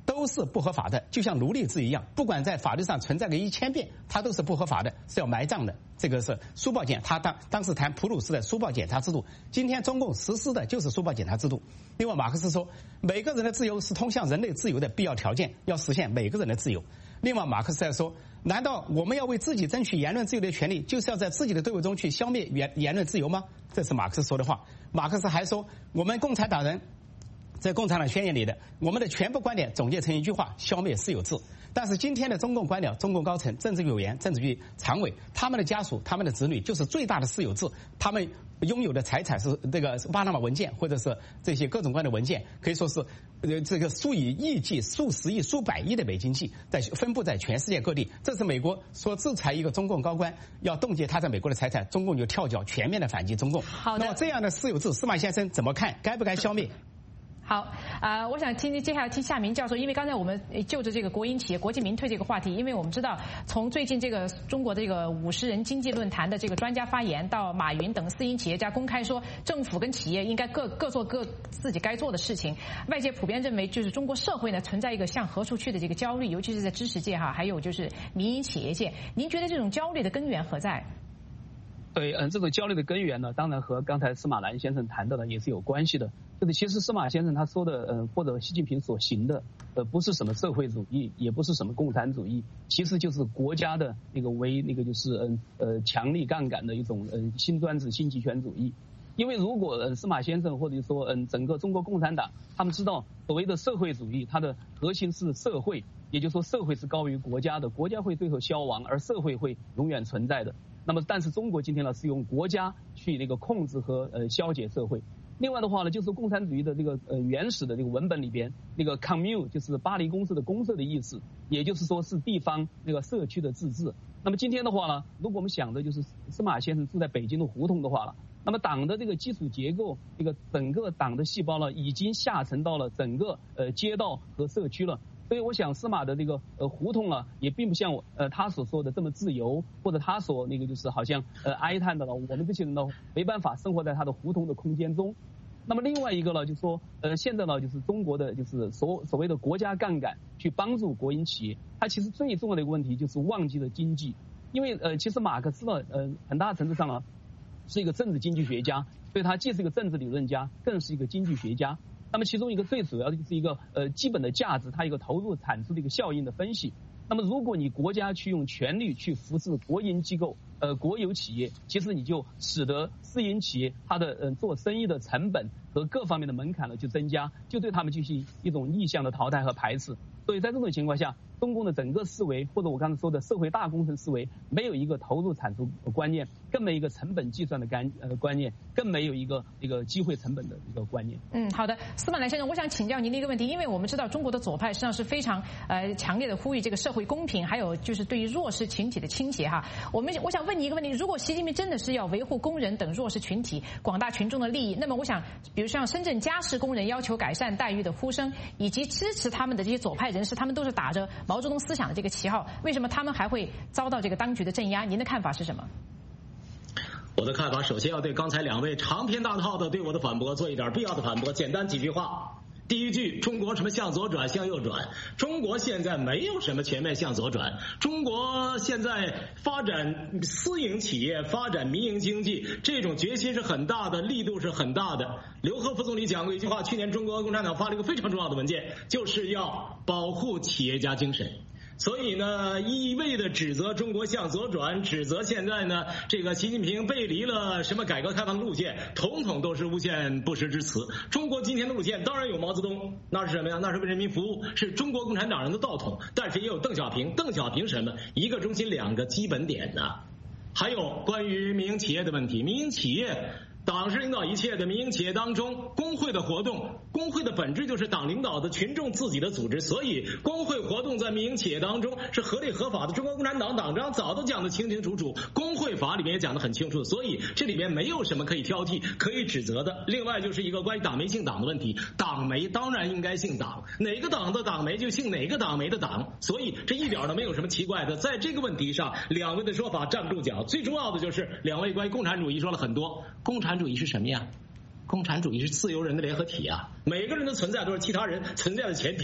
都是不合法的，就像奴隶制一样，不管在法律上存在个一千遍，它都是不合法的，是要埋葬的。这个是书报检，他当当时谈普鲁士的书报检查制度，今天中共实施的就是书报检查制度。另外，马克思说，每个人的自由是通向人类自由的必要条件，要实现每个人的自由。另外，马克思还说，难道我们要为自己争取言论自由的权利，就是要在自己的队伍中去消灭言言论自由吗？这是马克思说的话。马克思还说，我们共产党人在共产党宣言里的我们的全部观点总结成一句话：消灭私有制。但是今天的中共官僚、中共高层、政治局委员、政治局常委，他们的家属、他们的子女就是最大的私有制，他们拥有的财产是这个巴拿马文件，或者是这些各种各样的文件，可以说是呃这个数以亿计、数十亿、数百亿的美金计，在分布在全世界各地。这是美国说制裁一个中共高官，要冻结他在美国的财产，中共就跳脚全面的反击中共。 好的， 那么这样的私有制，司马先生怎么看？该不该消灭？ 好啊、呃，我想听接下来听夏明教授，因为刚才我们就着这个国营企业、国进民退这个话题，因为我们知道从最近这个中国的这个五十人经济论坛的这个专家发言，到马云等私营企业家公开说政府跟企业应该各各做各自己该做的事情，外界普遍认为就是中国社会呢存在一个向何处去的这个焦虑，尤其是在知识界哈，还有就是民营企业界，您觉得这种焦虑的根源何在？ 对，嗯，这种焦虑的根源呢，当然和刚才司马南先生谈到的也是有关系的。就是其实司马先生他说的，呃，或者习近平所行的，呃，不是什么社会主义，也不是什么共产主义，其实就是国家的那个为那个就是嗯呃强力杠杆的一种嗯新专制新极权主义。因为如果嗯司马先生或者说嗯整个中国共产党，他们知道所谓的社会主义，它的核心是社会，也就是说社会是高于国家的，国家会最后消亡，而社会会永远存在的。那么，但是中国今天呢是用国家去那个控制和呃消解社会。另外的话呢，就是共产主义的这个呃原始的这个文本里边，那个 commune 就是巴黎公社的公社的意思，也就是说是地方那个社区的自治。那么今天的话呢，如果我们想的就是司马先生住在北京的胡同的话了，那么党的这个基础结构，这个整个党的细胞呢，已经下沉到了整个呃街道和社区了。所以我想司马的这个呃胡同呢，也并不像我呃他所说的这么自由，或者他所那个就是好像呃哀叹的了，我们这些人呢没办法生活在他的胡同的空间中。那么另外一个呢，就是说呃现在呢就是中国的就是所所谓的国家杠杆去帮助国营企业，它其实最重要的一个问题就是忘记了经济，因为呃其实马克思呢呃很大程度上呢是一个政治经济学家，所以他既是一个政治理论家，更是一个经济学家。那么其中一个最主要的就是一个呃基本的价值，它一个投入产出的一个效应的分析。那么如果你国家去用权力去扶持国营机构、呃国有企业，其实你就使得私营企业它的呃做生意的成本和各方面的门槛呢就增加，就对他们进行一种逆向的淘汰和排斥。所以在这种情况下，中共的整个思维，或者我刚才说的社会大工程思维，没有一个投入产出观念，更没有一个成本计算的概呃观念，更没有一个一个机会成本的一个观念。 嗯，好的，司马南先生，我想请教您的一个问题，因为我们知道中国的左派实际上是非常呃强烈的呼吁这个社会公平，还有就是对于弱势群体的倾斜哈。我们我想问你一个问题，如果习近平真的是要维护工人等弱势群体、广大群众的利益，那么我想，比如像深圳家事工人要求改善待遇的呼声，以及支持他们的这些左派人士，他们都是打着毛泽东思想的这个旗号，为什么他们还会遭到这个当局的镇压？您的看法是什么？ 我的看法，首先要对刚才两位长篇大套的对我的反驳做一点必要的反驳，简单几句话。第一句，中国什么向左转向右转？中国现在没有什么全面向左转，中国现在发展私营企业、发展民营经济，这种决心是很大的，力度是很大的。刘鹤副总理讲过一句话，去年中国共产党发了一个非常重要的文件，就是要保护企业家精神。所以呢，一味的指责中国向左转，指责现在呢这个习近平背离了什么改革开放路线，统统都是诬陷不实之词。中国今天的路线当然有毛泽东，那是什么呀？那是为人民服务，是中国共产党人的道统。但是也有邓小平，邓小平什么？一个中心两个基本点呢？还有关于民营企业的问题，民营企业。党是领导一切的，民营企业当中工会的活动，工会的本质就是党领导的群众自己的组织，所以工会活动在民营企业当中是合理合法的。中国共产党党章早都讲得清清楚楚，工会法里面也讲得很清楚，所以这里面没有什么可以挑剔可以指责的。另外就是一个关于党媒姓党的问题，党媒当然应该姓党，哪个党的党媒就姓哪个党媒的党，所以这一点都没有什么奇怪的。在这个问题上，两位的说法站不住脚。最重要的就是两位关于共产主义说了很多，共产共产主义是什么呀？共产主义是自由人的联合体啊！每个人的存在都是其他人存在的前提。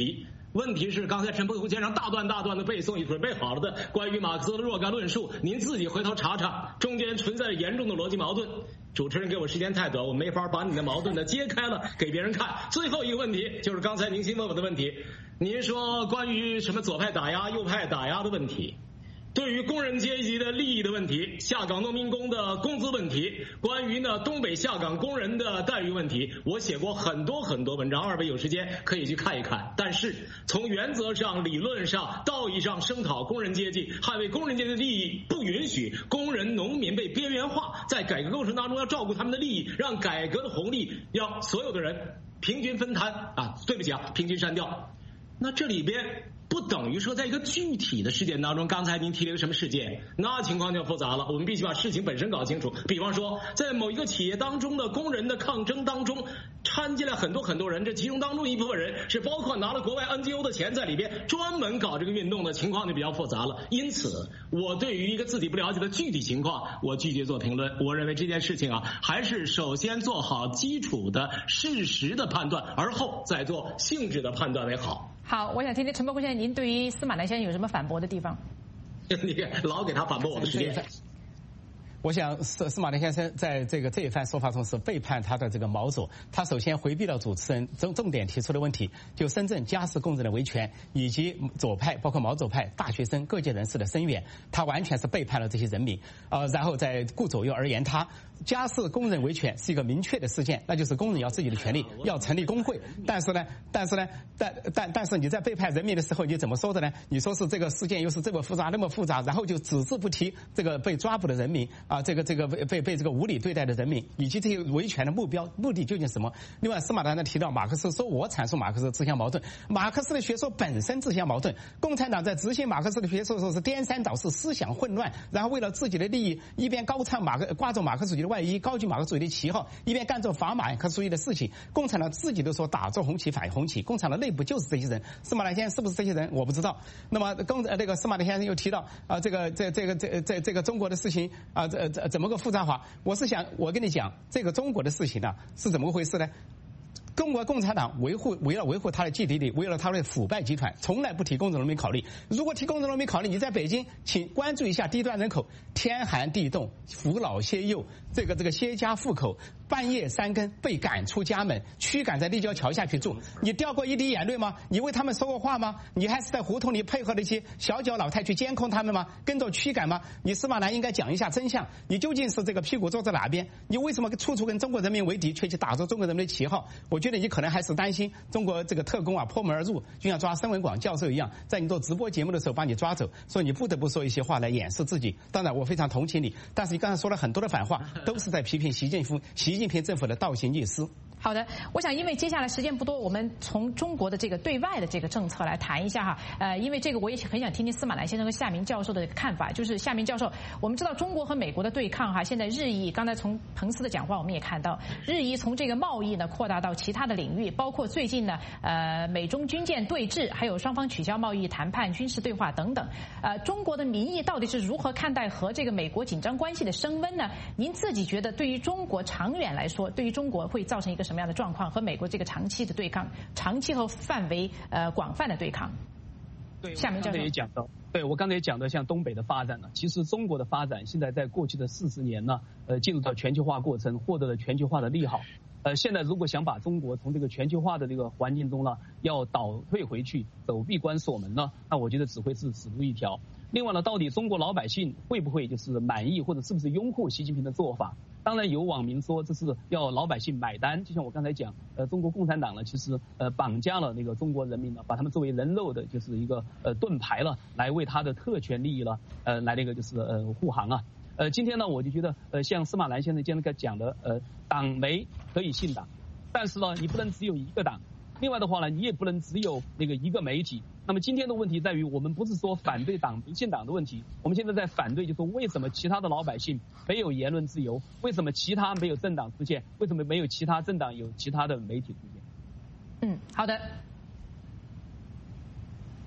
问题是，刚才陈伯通先生大段大段的背诵，已准备好了的关于马克思的若干论述，您自己回头查查，中间存在着严重的逻辑矛盾。主持人给我时间太短，我没法把你的矛盾呢揭开了给别人看。最后一个问题就是刚才您先问我的问题，您说关于什么左派打压、右派打压的问题。对于工人阶级的利益的问题，下岗农民工的工资问题，关于呢东北下岗工人的待遇问题，我写过很多很多文章，二位有时间可以去看一看。但是从原则上、理论上、道义上声讨工人阶级，捍卫工人阶级的利益，不允许工人、农民被边缘化，在改革过程当中要照顾他们的利益，让改革的红利让所有的人平均分摊啊，对不起啊，平均删掉。那这里边不等于说在一个具体的事件当中，刚才您提了一个什么事件，那情况就复杂了，我们必须把事情本身搞清楚。比方说在某一个企业当中的工人的抗争当中掺进来很多很多人，这其中当中一部分人是包括拿了国外 N G O 的钱在里边专门搞这个运动的，情况就比较复杂了。因此我对于一个自己不了解的具体情况，我拒绝做评论。我认为这件事情啊，还是首先做好基础的事实的判断，而后再做性质的判断为好。 好，我想听听陈伯公先生，您对于司马南先生有什么反驳的地方？ 你老给他反驳我的时间。 我想司司马南先生在这个这一番说法中是背叛他的这个毛左。他首先回避了主持人重重点提出的问题，就深圳家事工人的维权以及左派包括毛左派大学生各界人士的声援，他完全是背叛了这些人民。呃，然后再顾左右而言他。家事工人维权是一个明确的事件，那就是工人要自己的权利，要成立工会。但是呢，但是呢，但但但是你在背叛人民的时候，你怎么说的呢？你说是这个事件又是这么复杂那么复杂，然后就只字不提这个被抓捕的人民啊，这个这个被被被这个无理对待的人民，以及这些维权的目标目的究竟是什么？另外，司马南呢提到马克思，说我阐述马克思自相矛盾，马克思的学说本身自相矛盾。共产党在执行马克思的学说的时候是颠三倒四，思想混乱，然后为了自己的利益，一边高唱马克挂着马克思主义的外衣，高举马克思主义的旗号，一边干着反马克思主义的事情。共产党自己都说打着红旗反红旗，共产党内部就是这些人。司马南先生是不是这些人我不知道。那么共呃那个司马南先生又提到啊、呃、这个这这个这这这个中国的事情啊这这怎么个复杂化？我是想我跟你讲，这个中国的事情呢是怎么回事呢？中国共产党维护为了维护他的 G D P， 为了他的腐败集团，从来不提工人农民考虑。如果提工人农民考虑，你在北京，请关注一下低端人口，天寒地冻，扶老携幼，这个这个携家户口，半夜三更被赶出家门，驱赶在立交桥下去住。你掉过一滴眼泪吗？你为他们说过话吗？你还是在胡同里配合那些小脚老太去监控他们吗？跟着驱赶吗？你司马南应该讲一下真相，你究竟是这个屁股坐在哪边？你为什么处处跟中国人民为敌，却去打着中国人民的旗号？我觉得你可能还是担心中国这个特工啊破门而入，就像抓申文广教授一样，在你做直播节目的时候把你抓走，所以你不得不说一些话来掩饰自己。当然我非常同情你，但是你刚才说了很多的反话，都是在批评习近平习近平政府的倒行逆施。 好的，我想因为接下来时间不多，我们从中国的这个对外的这个政策来谈一下哈。呃，因为这个我也很想听听司马南先生和夏明教授的看法。就是夏明教授，我们知道中国和美国的对抗哈，现在日益，刚才从彭斯的讲话我们也看到，日益从这个贸易呢扩大到其他的领域，包括最近呢，呃，美中军舰对峙，还有双方取消贸易谈判、军事对话等等。呃，中国的民意到底是如何看待和这个美国紧张关系的升温呢？您自己觉得对于中国长远来说，对于中国会造成一个什么样的状况？和美国这个长期的对抗，长期和范围呃广泛的对抗。 对， 夏明教授也讲到，对我刚才也讲到，像东北的发展呢，其实中国的发展现在在过去的四十年呢，呃，进入到全球化过程，获得了全球化的利好。呃，现在如果想把中国从这个全球化的这个环境中呢，要倒退回去，走闭关锁门呢，那我觉得只会是死路一条。另外呢，到底中国老百姓会不会就是满意或者是不是拥护习近平的做法？当然有网民说这是要老百姓买单，就像我刚才讲，呃，中国共产党呢，其实呃绑架了那个中国人民呢，把他们作为人肉的，就是一个呃盾牌了，来为他的特权利益了，呃，来那个就是呃护航啊。呃，今天呢，我就觉得呃，像司马南先生今天讲的，呃，党媒可以信党，但是呢，你不能只有一个党。另外的话呢，你也不能只有那个一个媒体。那么今天的问题在于，我们不是说反对党民进党的问题，我们现在在反对，就是说为什么其他的老百姓没有言论自由？为什么其他没有政党出现？为什么没有其他政党有其他的媒体出现？ 嗯，好的。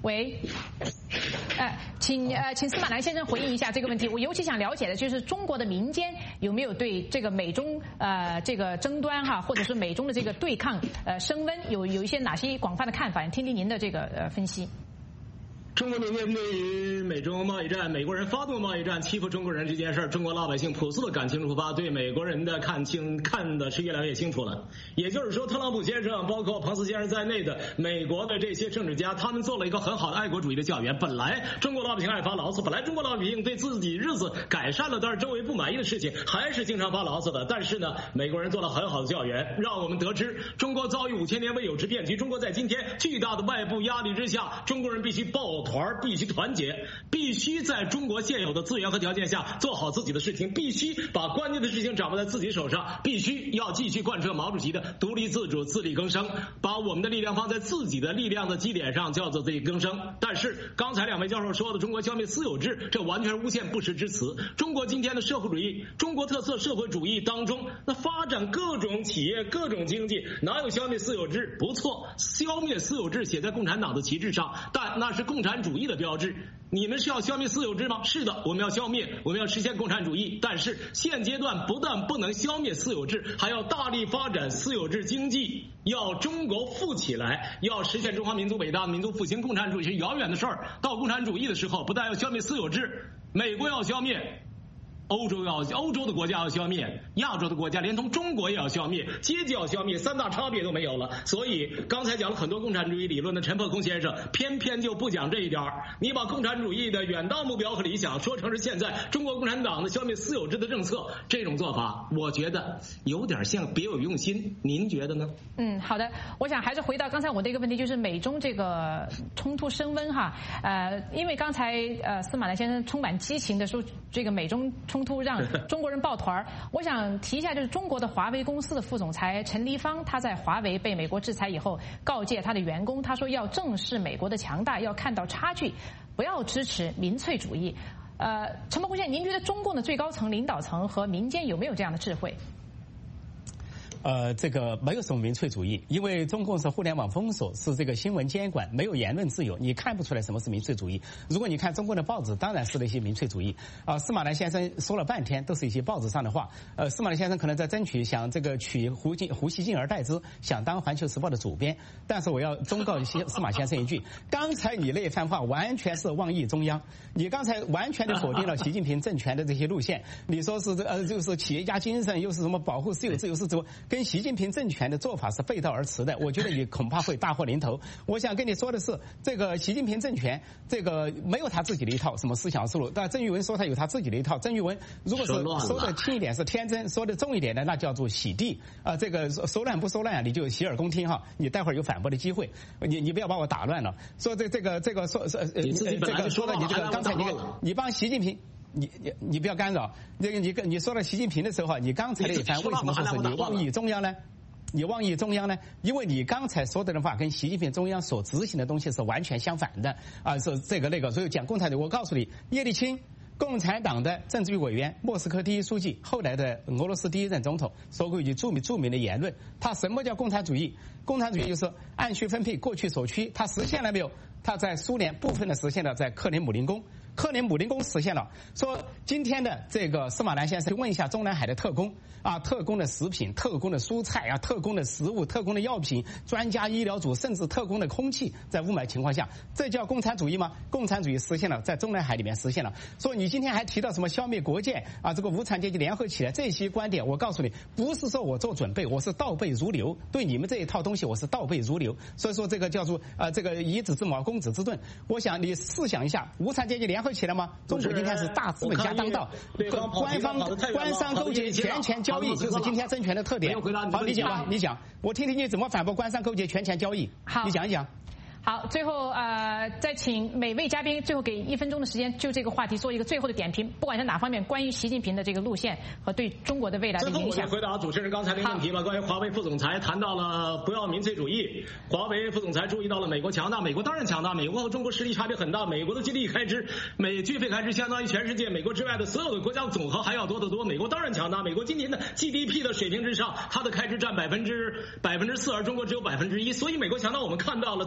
喂，呃，请呃，请司马南先生回应一下这个问题。我尤其想了解的就是中国的民间有没有对这个美中呃这个争端哈，或者是美中的这个对抗呃升温有有一些哪些广泛的看法？听听您的这个呃分析。 中国民间对于美中贸易战，美国人发动贸易战欺负中国人这件事儿，中国老百姓朴素的感情出发，对美国人的看清看的是越来越清楚了。也就是说，特朗普先生，包括彭斯先生在内的美国的这些政治家，他们做了一个很好的爱国主义的教员。本来中国老百姓爱发牢骚，本来中国老百姓对自己日子改善了，但是周围不满意的事情还是经常发牢骚的。但是呢，美国人做了很好的教员，让我们得知中国遭遇五千年未有之变局。中国在今天巨大的外部压力之下，中国人必须抱团，必须团结，必须在中国现有的资源和条件下做好自己的事情，必须把关键的事情掌握在自己手上，必须要继续贯彻毛主席的独立自主、自力更生，把我们的力量放在自己的力量的基点上，叫做自力更生。但是刚才两位教授说的中国消灭私有制，这完全是诬陷不实之词。中国今天的社会主义、中国特色社会主义当中，那发展各种企业、各种经济，哪有消灭私有制？不错，消灭私有制写在共产党的旗帜上，但那是共产主义的标志。你们是要消灭私有制吗？是的，我们要消灭，我们要实现共产主义。但是现阶段不但不能消灭私有制，还要大力发展私有制经济，要中国富起来，要实现中华民族伟大的民族复兴。共产主义是遥远的事儿，到共产主义的时候，不但要消灭私有制，美国要消灭，欧洲要欧洲的国家要消灭，亚洲的国家连同中国也要消灭，阶级要消灭，三大差别都没有了。所以刚才讲了很多共产主义理论的陈破空先生，偏偏就不讲这一点。你把共产主义的远大目标和理想说成是现在中国共产党的消灭私有制的政策，这种做法，我觉得有点像别有用心。您觉得呢？ 嗯，好的，我想还是回到刚才我的一个问题，就是美中这个冲突升温哈，呃，因为刚才呃司马南先生充满激情的说，这个美中冲突让中国人抱团儿。我想提一下，就是中国的华为公司的副总裁陈立芳，他在华为被美国制裁以后，告诫他的员工，他说要正视美国的强大，要看到差距，不要支持民粹主义。呃，陈伯公先生，您觉得中共的最高层领导层和民间有没有这样的智慧？ 呃，这个没有什么民粹主义，因为中共是互联网封锁，是这个新闻监管，没有言论自由，你看不出来什么是民粹主义。如果你看中国的报纸，当然是那些民粹主义啊。司马南先生说了半天都是一些报纸上的话。呃，司马南先生可能在争取想这个取胡进胡锡进而代之，想当环球时报的主编。但是我要忠告司马先生一句，刚才你那番话完全是妄议中央，你刚才完全的否定了习近平政权的这些路线。你说是呃就是企业家精神，又是什么保护私有制，又是什么，跟习近平政权的做法是背道而驰的。我觉得你恐怕会大祸临头。我想跟你说的是，这个习近平政权这个没有他自己的一套什么思想思路，但曾玉文说他有他自己的一套。曾玉文如果是说的轻一点是天真，说的重一点的那叫做洗地啊、呃。这个收烂不收烂，你就洗耳恭听哈。你待会儿有反驳的机会，你你不要把我打乱了。说这这个这个说呃你自己本来这个说的你这个刚才你你帮习近平。你你你不要干扰，那个你你说到习近平的时候，你刚才那一番为什么说是你妄议中央呢？你妄议中央呢？因为你刚才说的的话跟习近平中央所执行的东西是完全相反的啊，是这个那个。所以讲共产党，我告诉你，叶利钦，共产党的政治局委员，莫斯科第一书记，后来的俄罗斯第一任总统，说过一句著名著名的言论：他什么叫共产主义？共产主义就是按需分配，过去所需。他实现了没有？他在苏联部分的实现了，在克林姆林宫。克林姆林宫实现了。说今天的这个司马南先生问一下中南海的特工啊，特工的食品、特工的蔬菜啊、特工的食物、特工的药品、专家医疗组，甚至特工的空气，在雾霾情况下，这叫共产主义吗？共产主义实现了，在中南海里面实现了。所以你今天还提到什么消灭国界啊，这个无产阶级联合起来，这些观点，我告诉你，不是说我做准备，我是倒背如流，对你们这一套东西我是倒背如流。所以说这个叫做啊、呃，这个以子之矛攻子之盾。我想你试想一下，无产阶级联合起来吗？中国今天是大资本家当道，官方官商勾结、权钱交易，就是今天政权的特点。好，你讲吧，你讲，我听听你怎么反驳官商勾结、权钱交易。 好， 你讲一讲。 好，最后呃，再请每位嘉宾最后给一分钟的时间，就这个话题做一个最后的点评，不管是哪方面，关于习近平的这个路线和对中国的未来的影响。 最后我就回答主持人刚才那个问题吧。关于华为副总裁谈到了不要民粹主义，华为副总裁注意到了美国强大，美国当然强大，美国和中国实力差别很大，美国的经济开支、美军费开支相当于全世界美国之外的所有的国家总和还要多得多。美国当然强大，美国今年的 G D P 的水平之上，它的开支占百分之百分之四，而中国只有百分之一，所以美国强大。我们看到了中国改革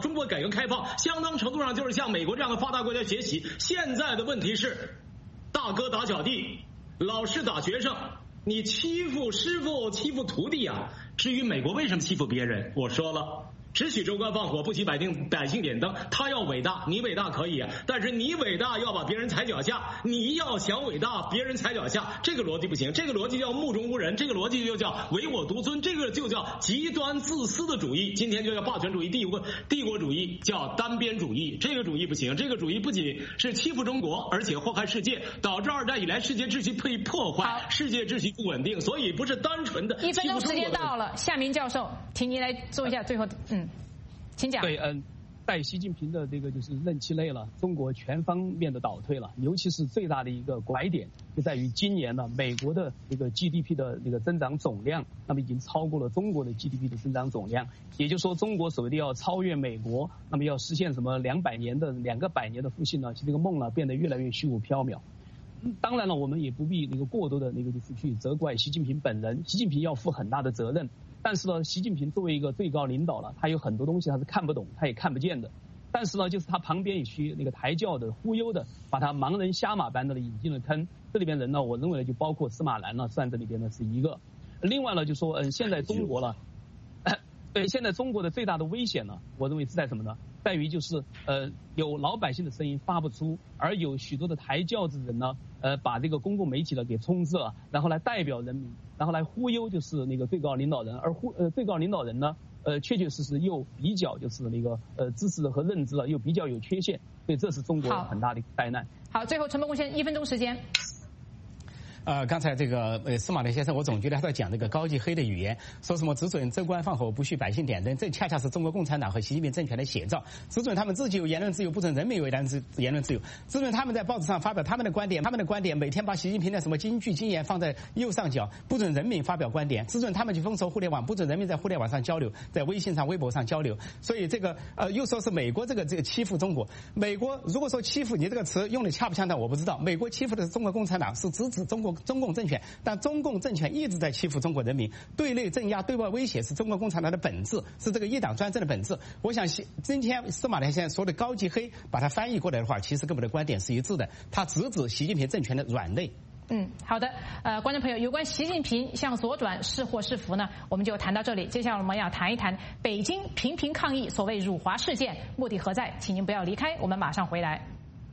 跟开放，相当程度上就是向美国这样的发达国家学习。现在的问题是，大哥打小弟，老师打学生，你欺负师傅，欺负徒弟啊。至于美国为什么欺负别人，我说了。只许州官放火，不许百姓百姓点灯。他要伟大，你伟大可以啊，但是你伟大要把别人踩脚下，你要想伟大，别人踩脚下，这个逻辑不行。这个逻辑叫目中无人，这个逻辑就叫唯我独尊，这个就叫极端自私的主义。今天就叫霸权主义、帝国帝国主义，叫单边主义。这个主义不行，这个主义不仅是欺负中国，而且祸害世界，导致二战以来世界秩序被破坏，世界秩序不稳定。所以不是单纯的。 一分钟时间到了，夏明教授，请您来做一下最后嗯。请讲。对， 嗯，在习近平的这个就是任期内了，中国全方面的倒退了，尤其是最大的一个拐点就在于今年呢，美国的这个 G D P 的那个增长总量，那么已经超过了中国的 G D P 的增长总量，也就是说，中国所谓的要超越美国，那么要实现什么两百年的两个百年的复兴呢？其实这个梦呢变得越来越虚无缥缈。当然了，我们也不必那个过多的那个就是去责怪习近平本人，习近平要负很大的责任。但是呢，习近平作为一个最高领导了，他有很多东西他是看不懂，他也看不见的。但是呢，就是他旁边有些那个抬轿的、忽悠的，把他盲人瞎马般的引进了坑。这里边人呢，我认为呢，就包括司马南呢，算这里边呢是一个。另外呢，就说嗯，现在中国了，对，现在中国的最大的危险呢，我认为是在什么呢？在于就是呃，有老百姓的声音发不出，而有许多的抬轿子人呢，呃，把这个公共媒体呢给充斥了，然后来代表人民，然后来忽悠就是那个最高领导人，而忽呃最高领导人呢，呃，确确实实又比较就是那个呃知识和认知了又比较有缺陷，所以这是中国很大的灾难。 好，最后陈伯公先生一分钟时间。 呃，刚才这个呃司马南先生，我总觉得他在讲这个高级黑的语言，说什么只准州官放火，不许百姓点灯，这恰恰是中国共产党和习近平政权的写照。只准他们自己有言论自由，不准人民有言论自言论自由。只准他们在报纸上发表他们的观点，他们的观点每天把习近平的什么金句金言放在右上角，不准人民发表观点。只准他们去封锁互联网，不准人民在互联网上交流，在微信上、微博上交流。所以这个呃，又说是美国这个这个欺负中国。美国如果说欺负，你这个词用的恰不恰当，我不知道。美国欺负的是中国共产党，是直指中国。中共政权，但中共政权一直在欺负中国人民，对内镇压、对外威胁是中国共产党的本质，是这个一党专政的本质。我想今天司马南先生说的高级黑，把它翻译过来的话，其实跟我们的观点是一致的，他直指习近平政权的软肋。 嗯，好的，呃，观众朋友，有关习近平向左转是祸是福呢，我们就谈到这里。接下来我们要谈一谈北京频频抗议所谓辱华事件，目的何在？请您不要离开，我们马上回来。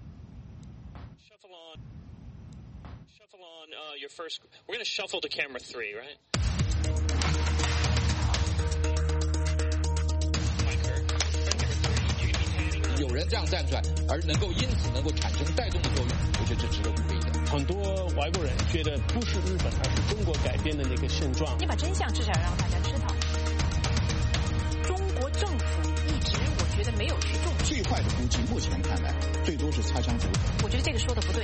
Uh, your first, we're going to shuffle to camera three, right? 有人这样站出来，而能够因此能够产生带动的作用，我觉得这值得鼓励的。 很多外国人觉得不是日本，而是中国改变的那个现状。 你把真相至少让大家知道。中国政府一直，我觉得没有去重视。 最坏的估计，目前看来，最多是擦枪走火。 我觉得这个说的不对。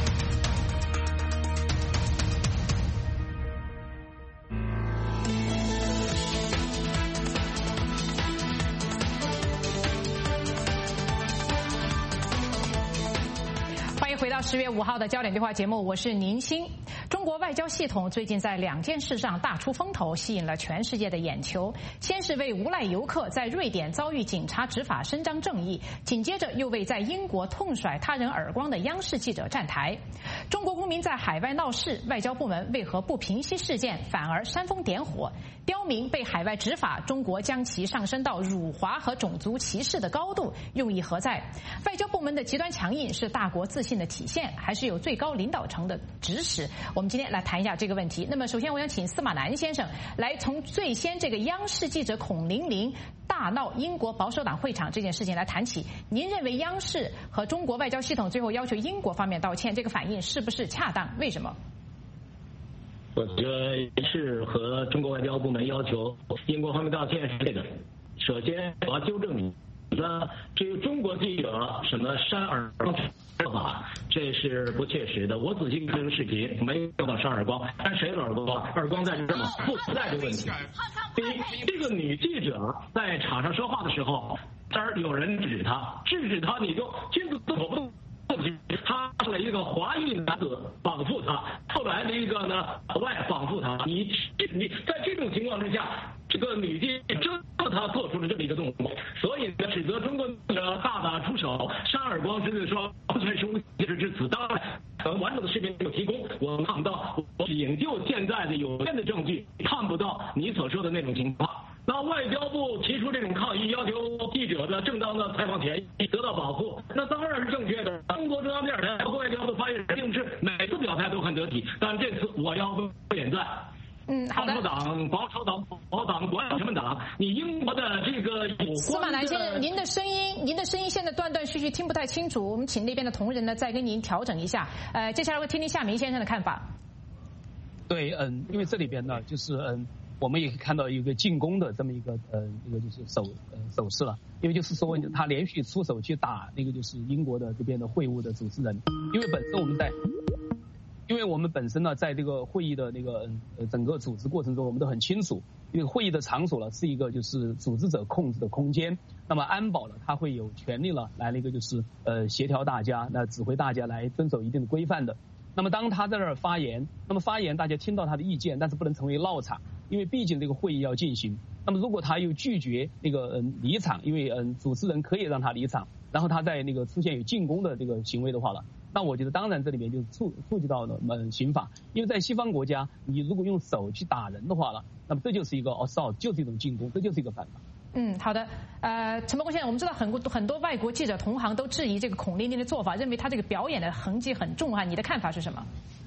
回到十月五号的焦点对话节目，我是宁鑫。中国外交系统最近在两件事上大出风头，吸引了全世界的眼球。先是为无赖游客在瑞典遭遇警察执法伸张正义，紧接着又为在英国痛甩他人耳光的央视记者站台。中国公民在海外闹事，外交部门为何不平息事件，反而煽风点火？标明被海外执法，中国将其上升到辱华和种族歧视的高度，用意何在？外交部门的极端强硬是大国自信的体现，还是有最高领导层的指使？我们今天来谈一下这个问题。那么首先我想请司马南先生来从最先这个央视记者孔玲玲大闹英国保守党会场这件事情来谈起。您认为央视和中国外交系统最后要求英国方面道歉，这个反应是不是恰当？为什么？ 我觉得是和中国外交部门要求英国方面道歉是对的。首先我要纠正你，那这个中国记者什么扇耳光说法，这是不切实的。我仔细看这个视频，没有到扇耳光，扇谁的耳光？耳光在这吗？不存在这个问题。第一，这个女记者在场上说话的时候，这儿有人制止她，制止她你就君子走不动。他是一个华裔男子绑缚他，后来的一个呢外绑缚他，你你在这种情况之下，这个女记者他做出了这么一个动作，所以呢指责中国耳光甚至说完全是无解释之词。当然，呃，完整的视频没有提供，我们看不到，我引就现在的有限的证据，看不到你所说的那种情况。那外交部提出这种抗议，要求记者的正当的采访权益得到保护，那当然是正确的。中国中央电视台包括外交部发言人并是每次表态都很得体，但这次我要点赞。 嗯，好的。 保守党、保守党、保守党、国安全民党，你英国的这个有关的司马南先生，您的声音，您的声音现在断断续续听不太清楚，我们请那边的同仁呢再跟您调整一下。呃，接下来会听听夏明先生的看法。 对，嗯，因为这里边呢，就是嗯。我们也可以看到一个进攻的这么一个呃一个就是手呃手势了，因为就是说他连续出手去打那个就是英国的这边的会务的主持人，因为本身我们在，因为我们本身呢在这个会议的那个呃整个组织过程中，我们都很清楚，因为会议的场所呢是一个就是组织者控制的空间，那么安保呢他会有权利了来那个就是呃协调大家，那指挥大家来遵守一定的规范的。那么当他在那儿发言，那么发言大家听到他的意见，但是不能成为闹场，因为毕竟这个会议要进行。那么如果他又拒绝那个嗯离场，因为嗯主持人可以让他离场，然后他在那个出现有进攻的这个行为的话了，那我觉得当然这里面就触触及到了嗯刑法，因为在西方国家，你如果用手去打人的话了，那么这就是一个 assault， 就是一种进攻，这就是一个犯法。 嗯，好的。呃，陈伯公先生，我们知道很多很多外国记者同行都质疑这个孔令令的做法，认为他这个表演的痕迹很重啊，你的看法是什么？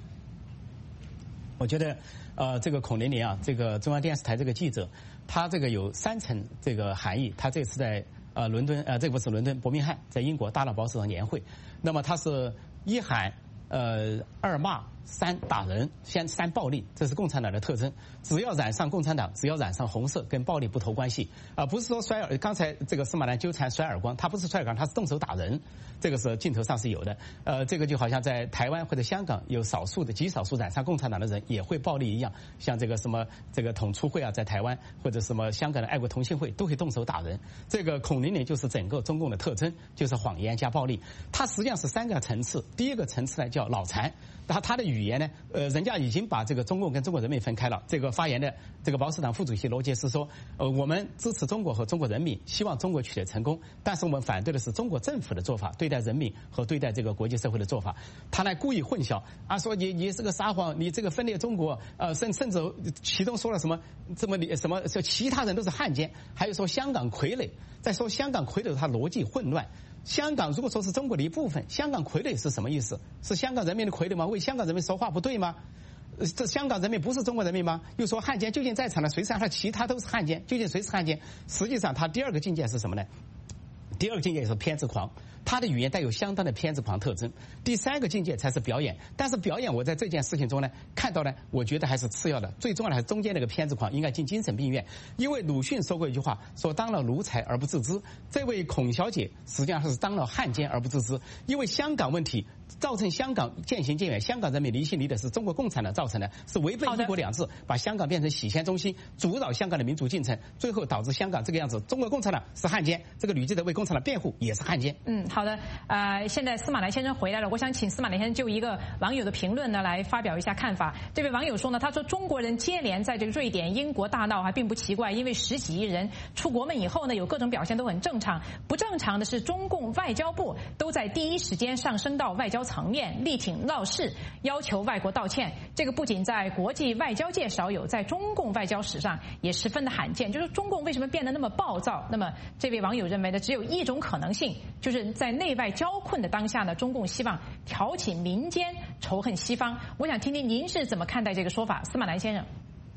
我觉得，呃，这个孔令令啊，这个中央电视台这个记者，他这个有三层这个含义。他这次在呃伦敦，呃，这个不是伦敦，伯明翰，在英国大闹保守党年会。那么他是一喊，呃，二骂。三打人，先三暴力，这是共产党的特征。只要染上共产党，只要染上红色，跟暴力不投关系啊、呃！不是说摔耳，刚才这个司马南纠缠摔耳光，他不是摔耳光，他是动手打人，这个是镜头上是有的。呃，这个就好像在台湾或者香港有少数的极少数染上共产党的人也会暴力一样，像这个什么这个统促会啊，在台湾或者什么香港的爱国同心会都会动手打人。这个孔令令就是整个中共的特征，就是谎言加暴力。它实际上是三个层次，第一个层次呢叫脑残。他他的语言呢，呃，人家已经把这个中共跟中国人民分开了。这个发言的这个保守党副主席罗杰斯说，呃，我们支持中国和中国人民，希望中国取得成功，但是我们反对的是中国政府的做法，对待人民和对待这个国际社会的做法。他呢故意混淆啊，说你你是个撒谎，你这个分裂中国，呃，甚甚至其中说了什么这么什么说其他人都是汉奸，还有说香港傀儡，再说香港傀儡，他逻辑混乱。香港如果说是中国的一部分，香港傀儡是什么意思？是香港人民的傀儡吗？为香港人民说话不对吗？这香港人民不是中国人民吗？又说汉奸，究竟在场的谁是他其他都是汉奸？究竟谁是汉奸？实际上，他第二个境界是什么呢？第二个境界是偏执狂，他的语言带有相当的偏执狂特征。第三个境界才是表演，但是表演我在这件事情中呢看到呢，我觉得还是次要的，最重要的还是中间那个偏执狂应该进精神病院。因为鲁迅说过一句话，说当了奴才而不自知。这位孔小姐实际上是当了汉奸而不自知，因为香港问题造成香港渐行渐远，香港人民离心离的是中国共产党造成的，是违背一国两制，把香港变成洗钱中心，阻扰香港的民主进程，最后导致香港这个样子。中国共产党是汉奸，这个吕记德为共产党辩护也是汉奸。 嗯，好的。呃，现在司马南先生回来了，我想请司马南先生就一个网友的评论呢来发表一下看法。这位网友说呢，他说中国人接连在这个瑞典、英国大闹还并不奇怪，因为十几亿人出国门以后呢，有各种表现都很正常。不正常的是中共外交部都在第一时间上升到外交层面，力挺闹事，要求外国道歉。这个不仅在国际外交界少有，在中共外交史上也十分的罕见。就是中共为什么变得那么暴躁？那么这位网友认为呢，只有一种可能性，就是在内外交困的当下呢，中共希望挑起民间仇恨西方。我想听听您是怎么看待这个说法，司马南先生。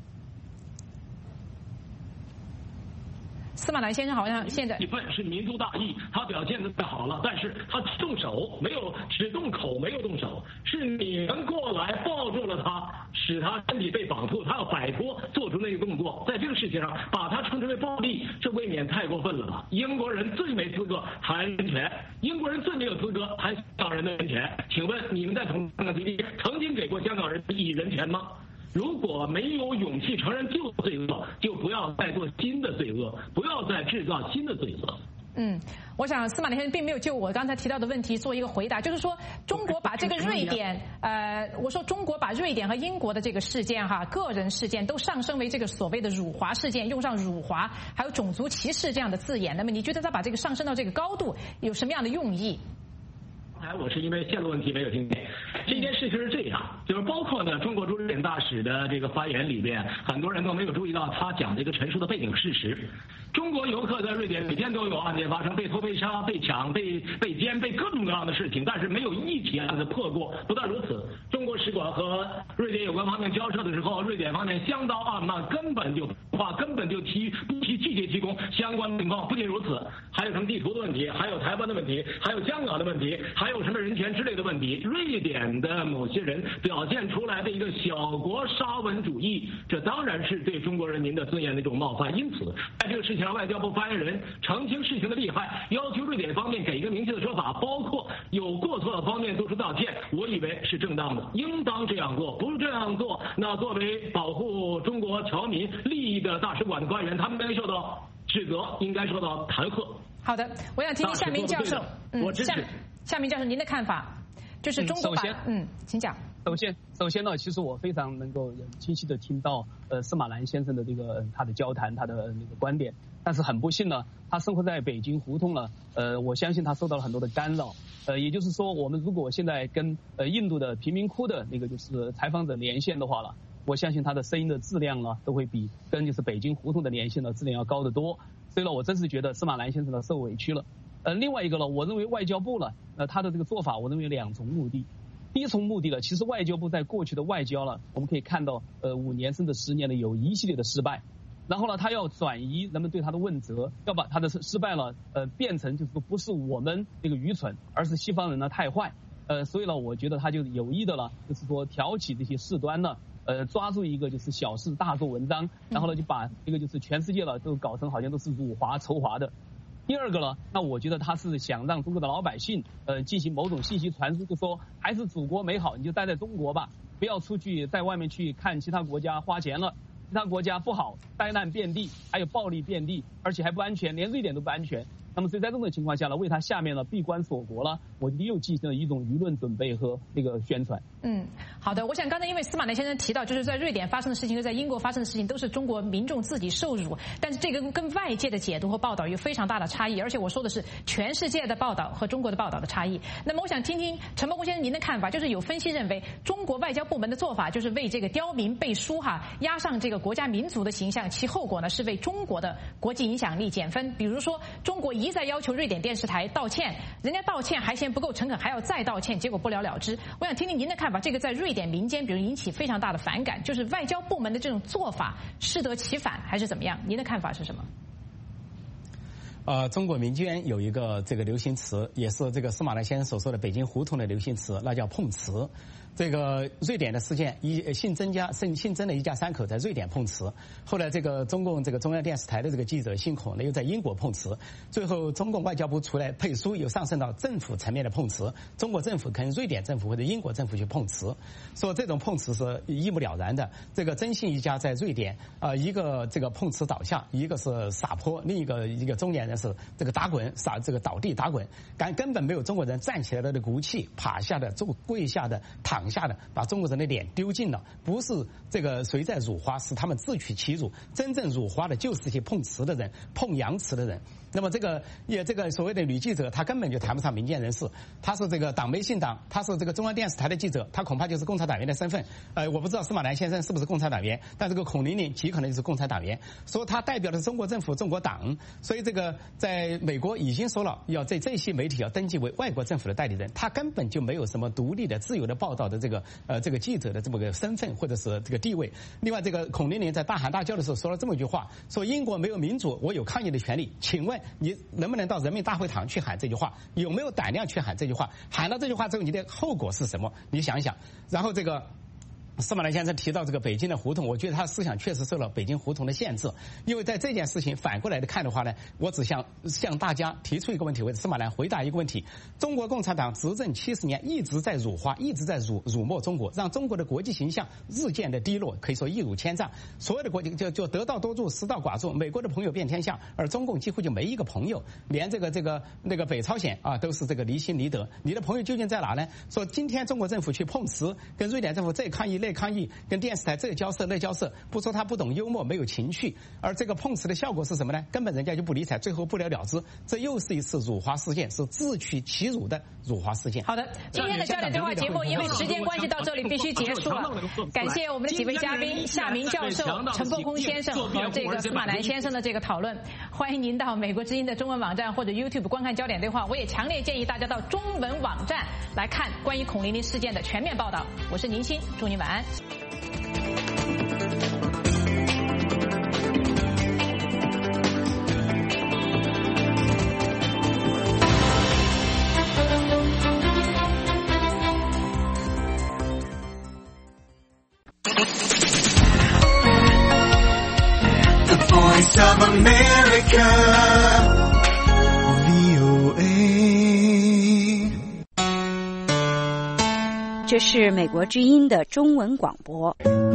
司马南先生好像现在气愤是民族大义，他表现的太好了，但是他动手没有，只动口没有动手，是你们过来抱住了他，使他身体被绑住，他要摆脱，做出那个动作，在这个事情上把他称之为暴力，这未免太过分了吧？英国人最没资格谈人权，英国人最没有资格谈香港人的人权。请问你们在同香港基地曾经给过香港人以人权吗？如果没有勇气承认旧罪恶，就不要再做新的罪恶，不要再制造新的罪恶。 嗯，我想司马南先生并没有就我刚才提到的问题做一个回答，就是说中国把这个瑞典，呃，我说中国把瑞典和英国的这个事件哈，个人事件都上升为这个所谓的辱华事件，用上辱华还有种族歧视这样的字眼，那么你觉得他把这个上升到这个高度有什么样的用意？ 才我是因为线路问题没有听见。这件事情是这样，就是包括呢中国驻瑞典大使的这个发言里边，很多人都没有注意到他讲这个陈述的背景事实。中国游客在瑞典每天都有案件发生，被偷、被杀、被抢、被被奸、被各种各样的事情，但是没有一起案子破过。不但如此，中国使馆和瑞典有关方面交涉的时候，瑞典方面相当暗慢，根本就话根本就提不提拒绝提供相关情况。不仅如此，还有什么地图的问题，还有台湾的问题，还有香港的问题，还有什么人权之类的问题。瑞典的某些人表现出来的一个小国沙文主义，这当然是对中国人民的尊严的一种冒犯。因此，在这个事情上，外交部发言人澄清事情的厉害，要求瑞典方面给一个明确的说法，包括有过错的方面做出道歉。我以为是正当的，应当这样做。不是这样做，那作为保护中国侨民利益的大使馆的官员，他们应该受到指责，应该受到弹劾。 好的，我想听听夏明教授， 嗯， 夏夏明教授您的看法，就是中国把嗯，请讲。 首先，首先呢，其实我非常能够清晰的听到呃司马南先生的这个他的交谈，他的那个观点。但是很不幸呢，他生活在北京胡同呢，呃，我相信他受到了很多的干扰。呃，也就是说，我们如果现在跟呃印度的贫民窟的那个就是采访者连线的话了，我相信他的声音的质量呢，都会比跟就是北京胡同的连线的质量要高得多。所以呢，我真是觉得司马南先生呢受委屈了。呃，另外一个呢，我认为外交部呢，呃，他的这个做法，我认为有两重目的。第一重目的呢，其实外交部在过去的外交呢，我们可以看到，呃，五年甚至十年的有一系列的失败。然后呢，他要转移人们对他的问责，要把他的失败呢，呃，变成就是说不是我们这个愚蠢，而是西方人呢太坏。呃，所以呢，我觉得他就有意的了，就是说挑起这些事端呢，呃，抓住一个就是小事大做文章，然后呢就把这个就是全世界了都搞成好像都是辱华仇华的。第二个呢，那我觉得他是想让中国的老百姓呃进行某种信息传输，就说还是祖国美好，你就待在中国吧，不要出去在外面去看其他国家花钱了，其他国家不好，灾难遍地，还有暴力遍地，而且还不安全，连瑞典都不安全。那么所以在这种情况下呢，为他下面呢闭关锁国了，我觉得又进行了一种舆论准备和那个宣传。 嗯，好的。我想刚才因为司马南先生提到，就是在瑞典发生的事情和在英国发生的事情都是中国民众自己受辱，但是这个跟外界的解读和报道有非常大的差异，而且我说的是全世界的报道和中国的报道的差异。那么我想听听陈伯公先生您的看法，就是有分析认为中国外交部门的做法就是为这个刁民背书哈，压上这个国家民族的形象，其后果呢是为中国的国际影响力减分。比如说中国一再要求瑞典电视台道歉，人家道歉还嫌不够诚恳，还要再道歉，结果不了了之。我想听听您的看法，这个在瑞典民间比如引起非常大的反感，就是外交部门的这种做法适得其反还是怎么样？您的看法是什么？ 呃，中国民间有一个这个流行词，也是这个司马南先生所说的北京胡同的流行词，那叫碰瓷。这个瑞典的事件，一姓曾家姓姓曾的一家三口在瑞典碰瓷，后来这个中共这个中央电视台的这个记者姓孔呢又在英国碰瓷，最后中共外交部出来配书，又上升到政府层面的碰瓷，中国政府跟瑞典政府或者英国政府去碰瓷，说这种碰瓷是一目了然的。这个曾姓一家在瑞典，呃，一个这个碰瓷倒下，一个是撒泼，另一个一个中年人是这个打滚撒这个倒地打滚，根根本没有中国人站起来的那骨气，趴下的、坐跪下的、躺下的，把中国人的脸丢尽了。不是这个谁在辱华，是他们自取其辱。真正辱华的就是这些碰瓷的人、碰洋瓷的人。那么这个也这个所谓的女记者，她根本就谈不上民间人士，她是这个党媒姓党，她是这个中央电视台的记者，她恐怕就是共产党员的身份。呃，我不知道司马南先生是不是共产党员，但这个孔玲玲极可能就是共产党员，说他代表的是中国政府、中国党，所以这个在美国已经说了，要在这些媒体要登记为外国政府的代理人，他根本就没有什么独立的、自由的报道的这个呃这个记者的这么个身份或者是这个地位。另外，这个孔玲玲在大喊大叫的时候说了这么一句话，说英国没有民主，我有抗议的权利。请问你能不能到人民大会堂去喊这句话？有没有胆量去喊这句话？喊到这句话之后，你的后果是什么？你想一想。然后这个司马南先生提到这个北京的胡同，我觉得他思想确实受了北京胡同的限制。因为在这件事情反过来的看的话呢，我只想向大家提出一个问题，或者司马南回答一个问题：中国共产党执政七十年，一直在辱华，一直在辱辱没中国，让中国的国际形象日渐的低落，可以说一辱千丈。所有的国际就就得道多助，失道寡助。美国的朋友遍天下，而中共几乎就没一个朋友，连这个这个那个北朝鲜啊都是这个离心离德。你的朋友究竟在哪呢？说今天中国政府去碰瓷，跟瑞典政府这抗议那类抗议，跟电视台这交涉那交涉，不说他不懂幽默，没有情趣，而这个碰瓷的效果是什么呢？根本人家就不理睬，最后不了了之。这又是一次辱华事件，是自取其辱的辱华事件。 好的，今天的焦点对话节目因为时间关系到这里必须结束了。感谢我们的几位嘉宾夏明教授、陈伯公先生和这个司马南先生的这个讨论。欢迎您到美国之音的中文网站或者 YouTube 观看焦点对话。我也强烈建议大家到中文网站来看关于孔玲玲事件的全面报道。我是宁鑫，祝您晚安。 Voice of America, V O A。 这是美国之音的中文广播。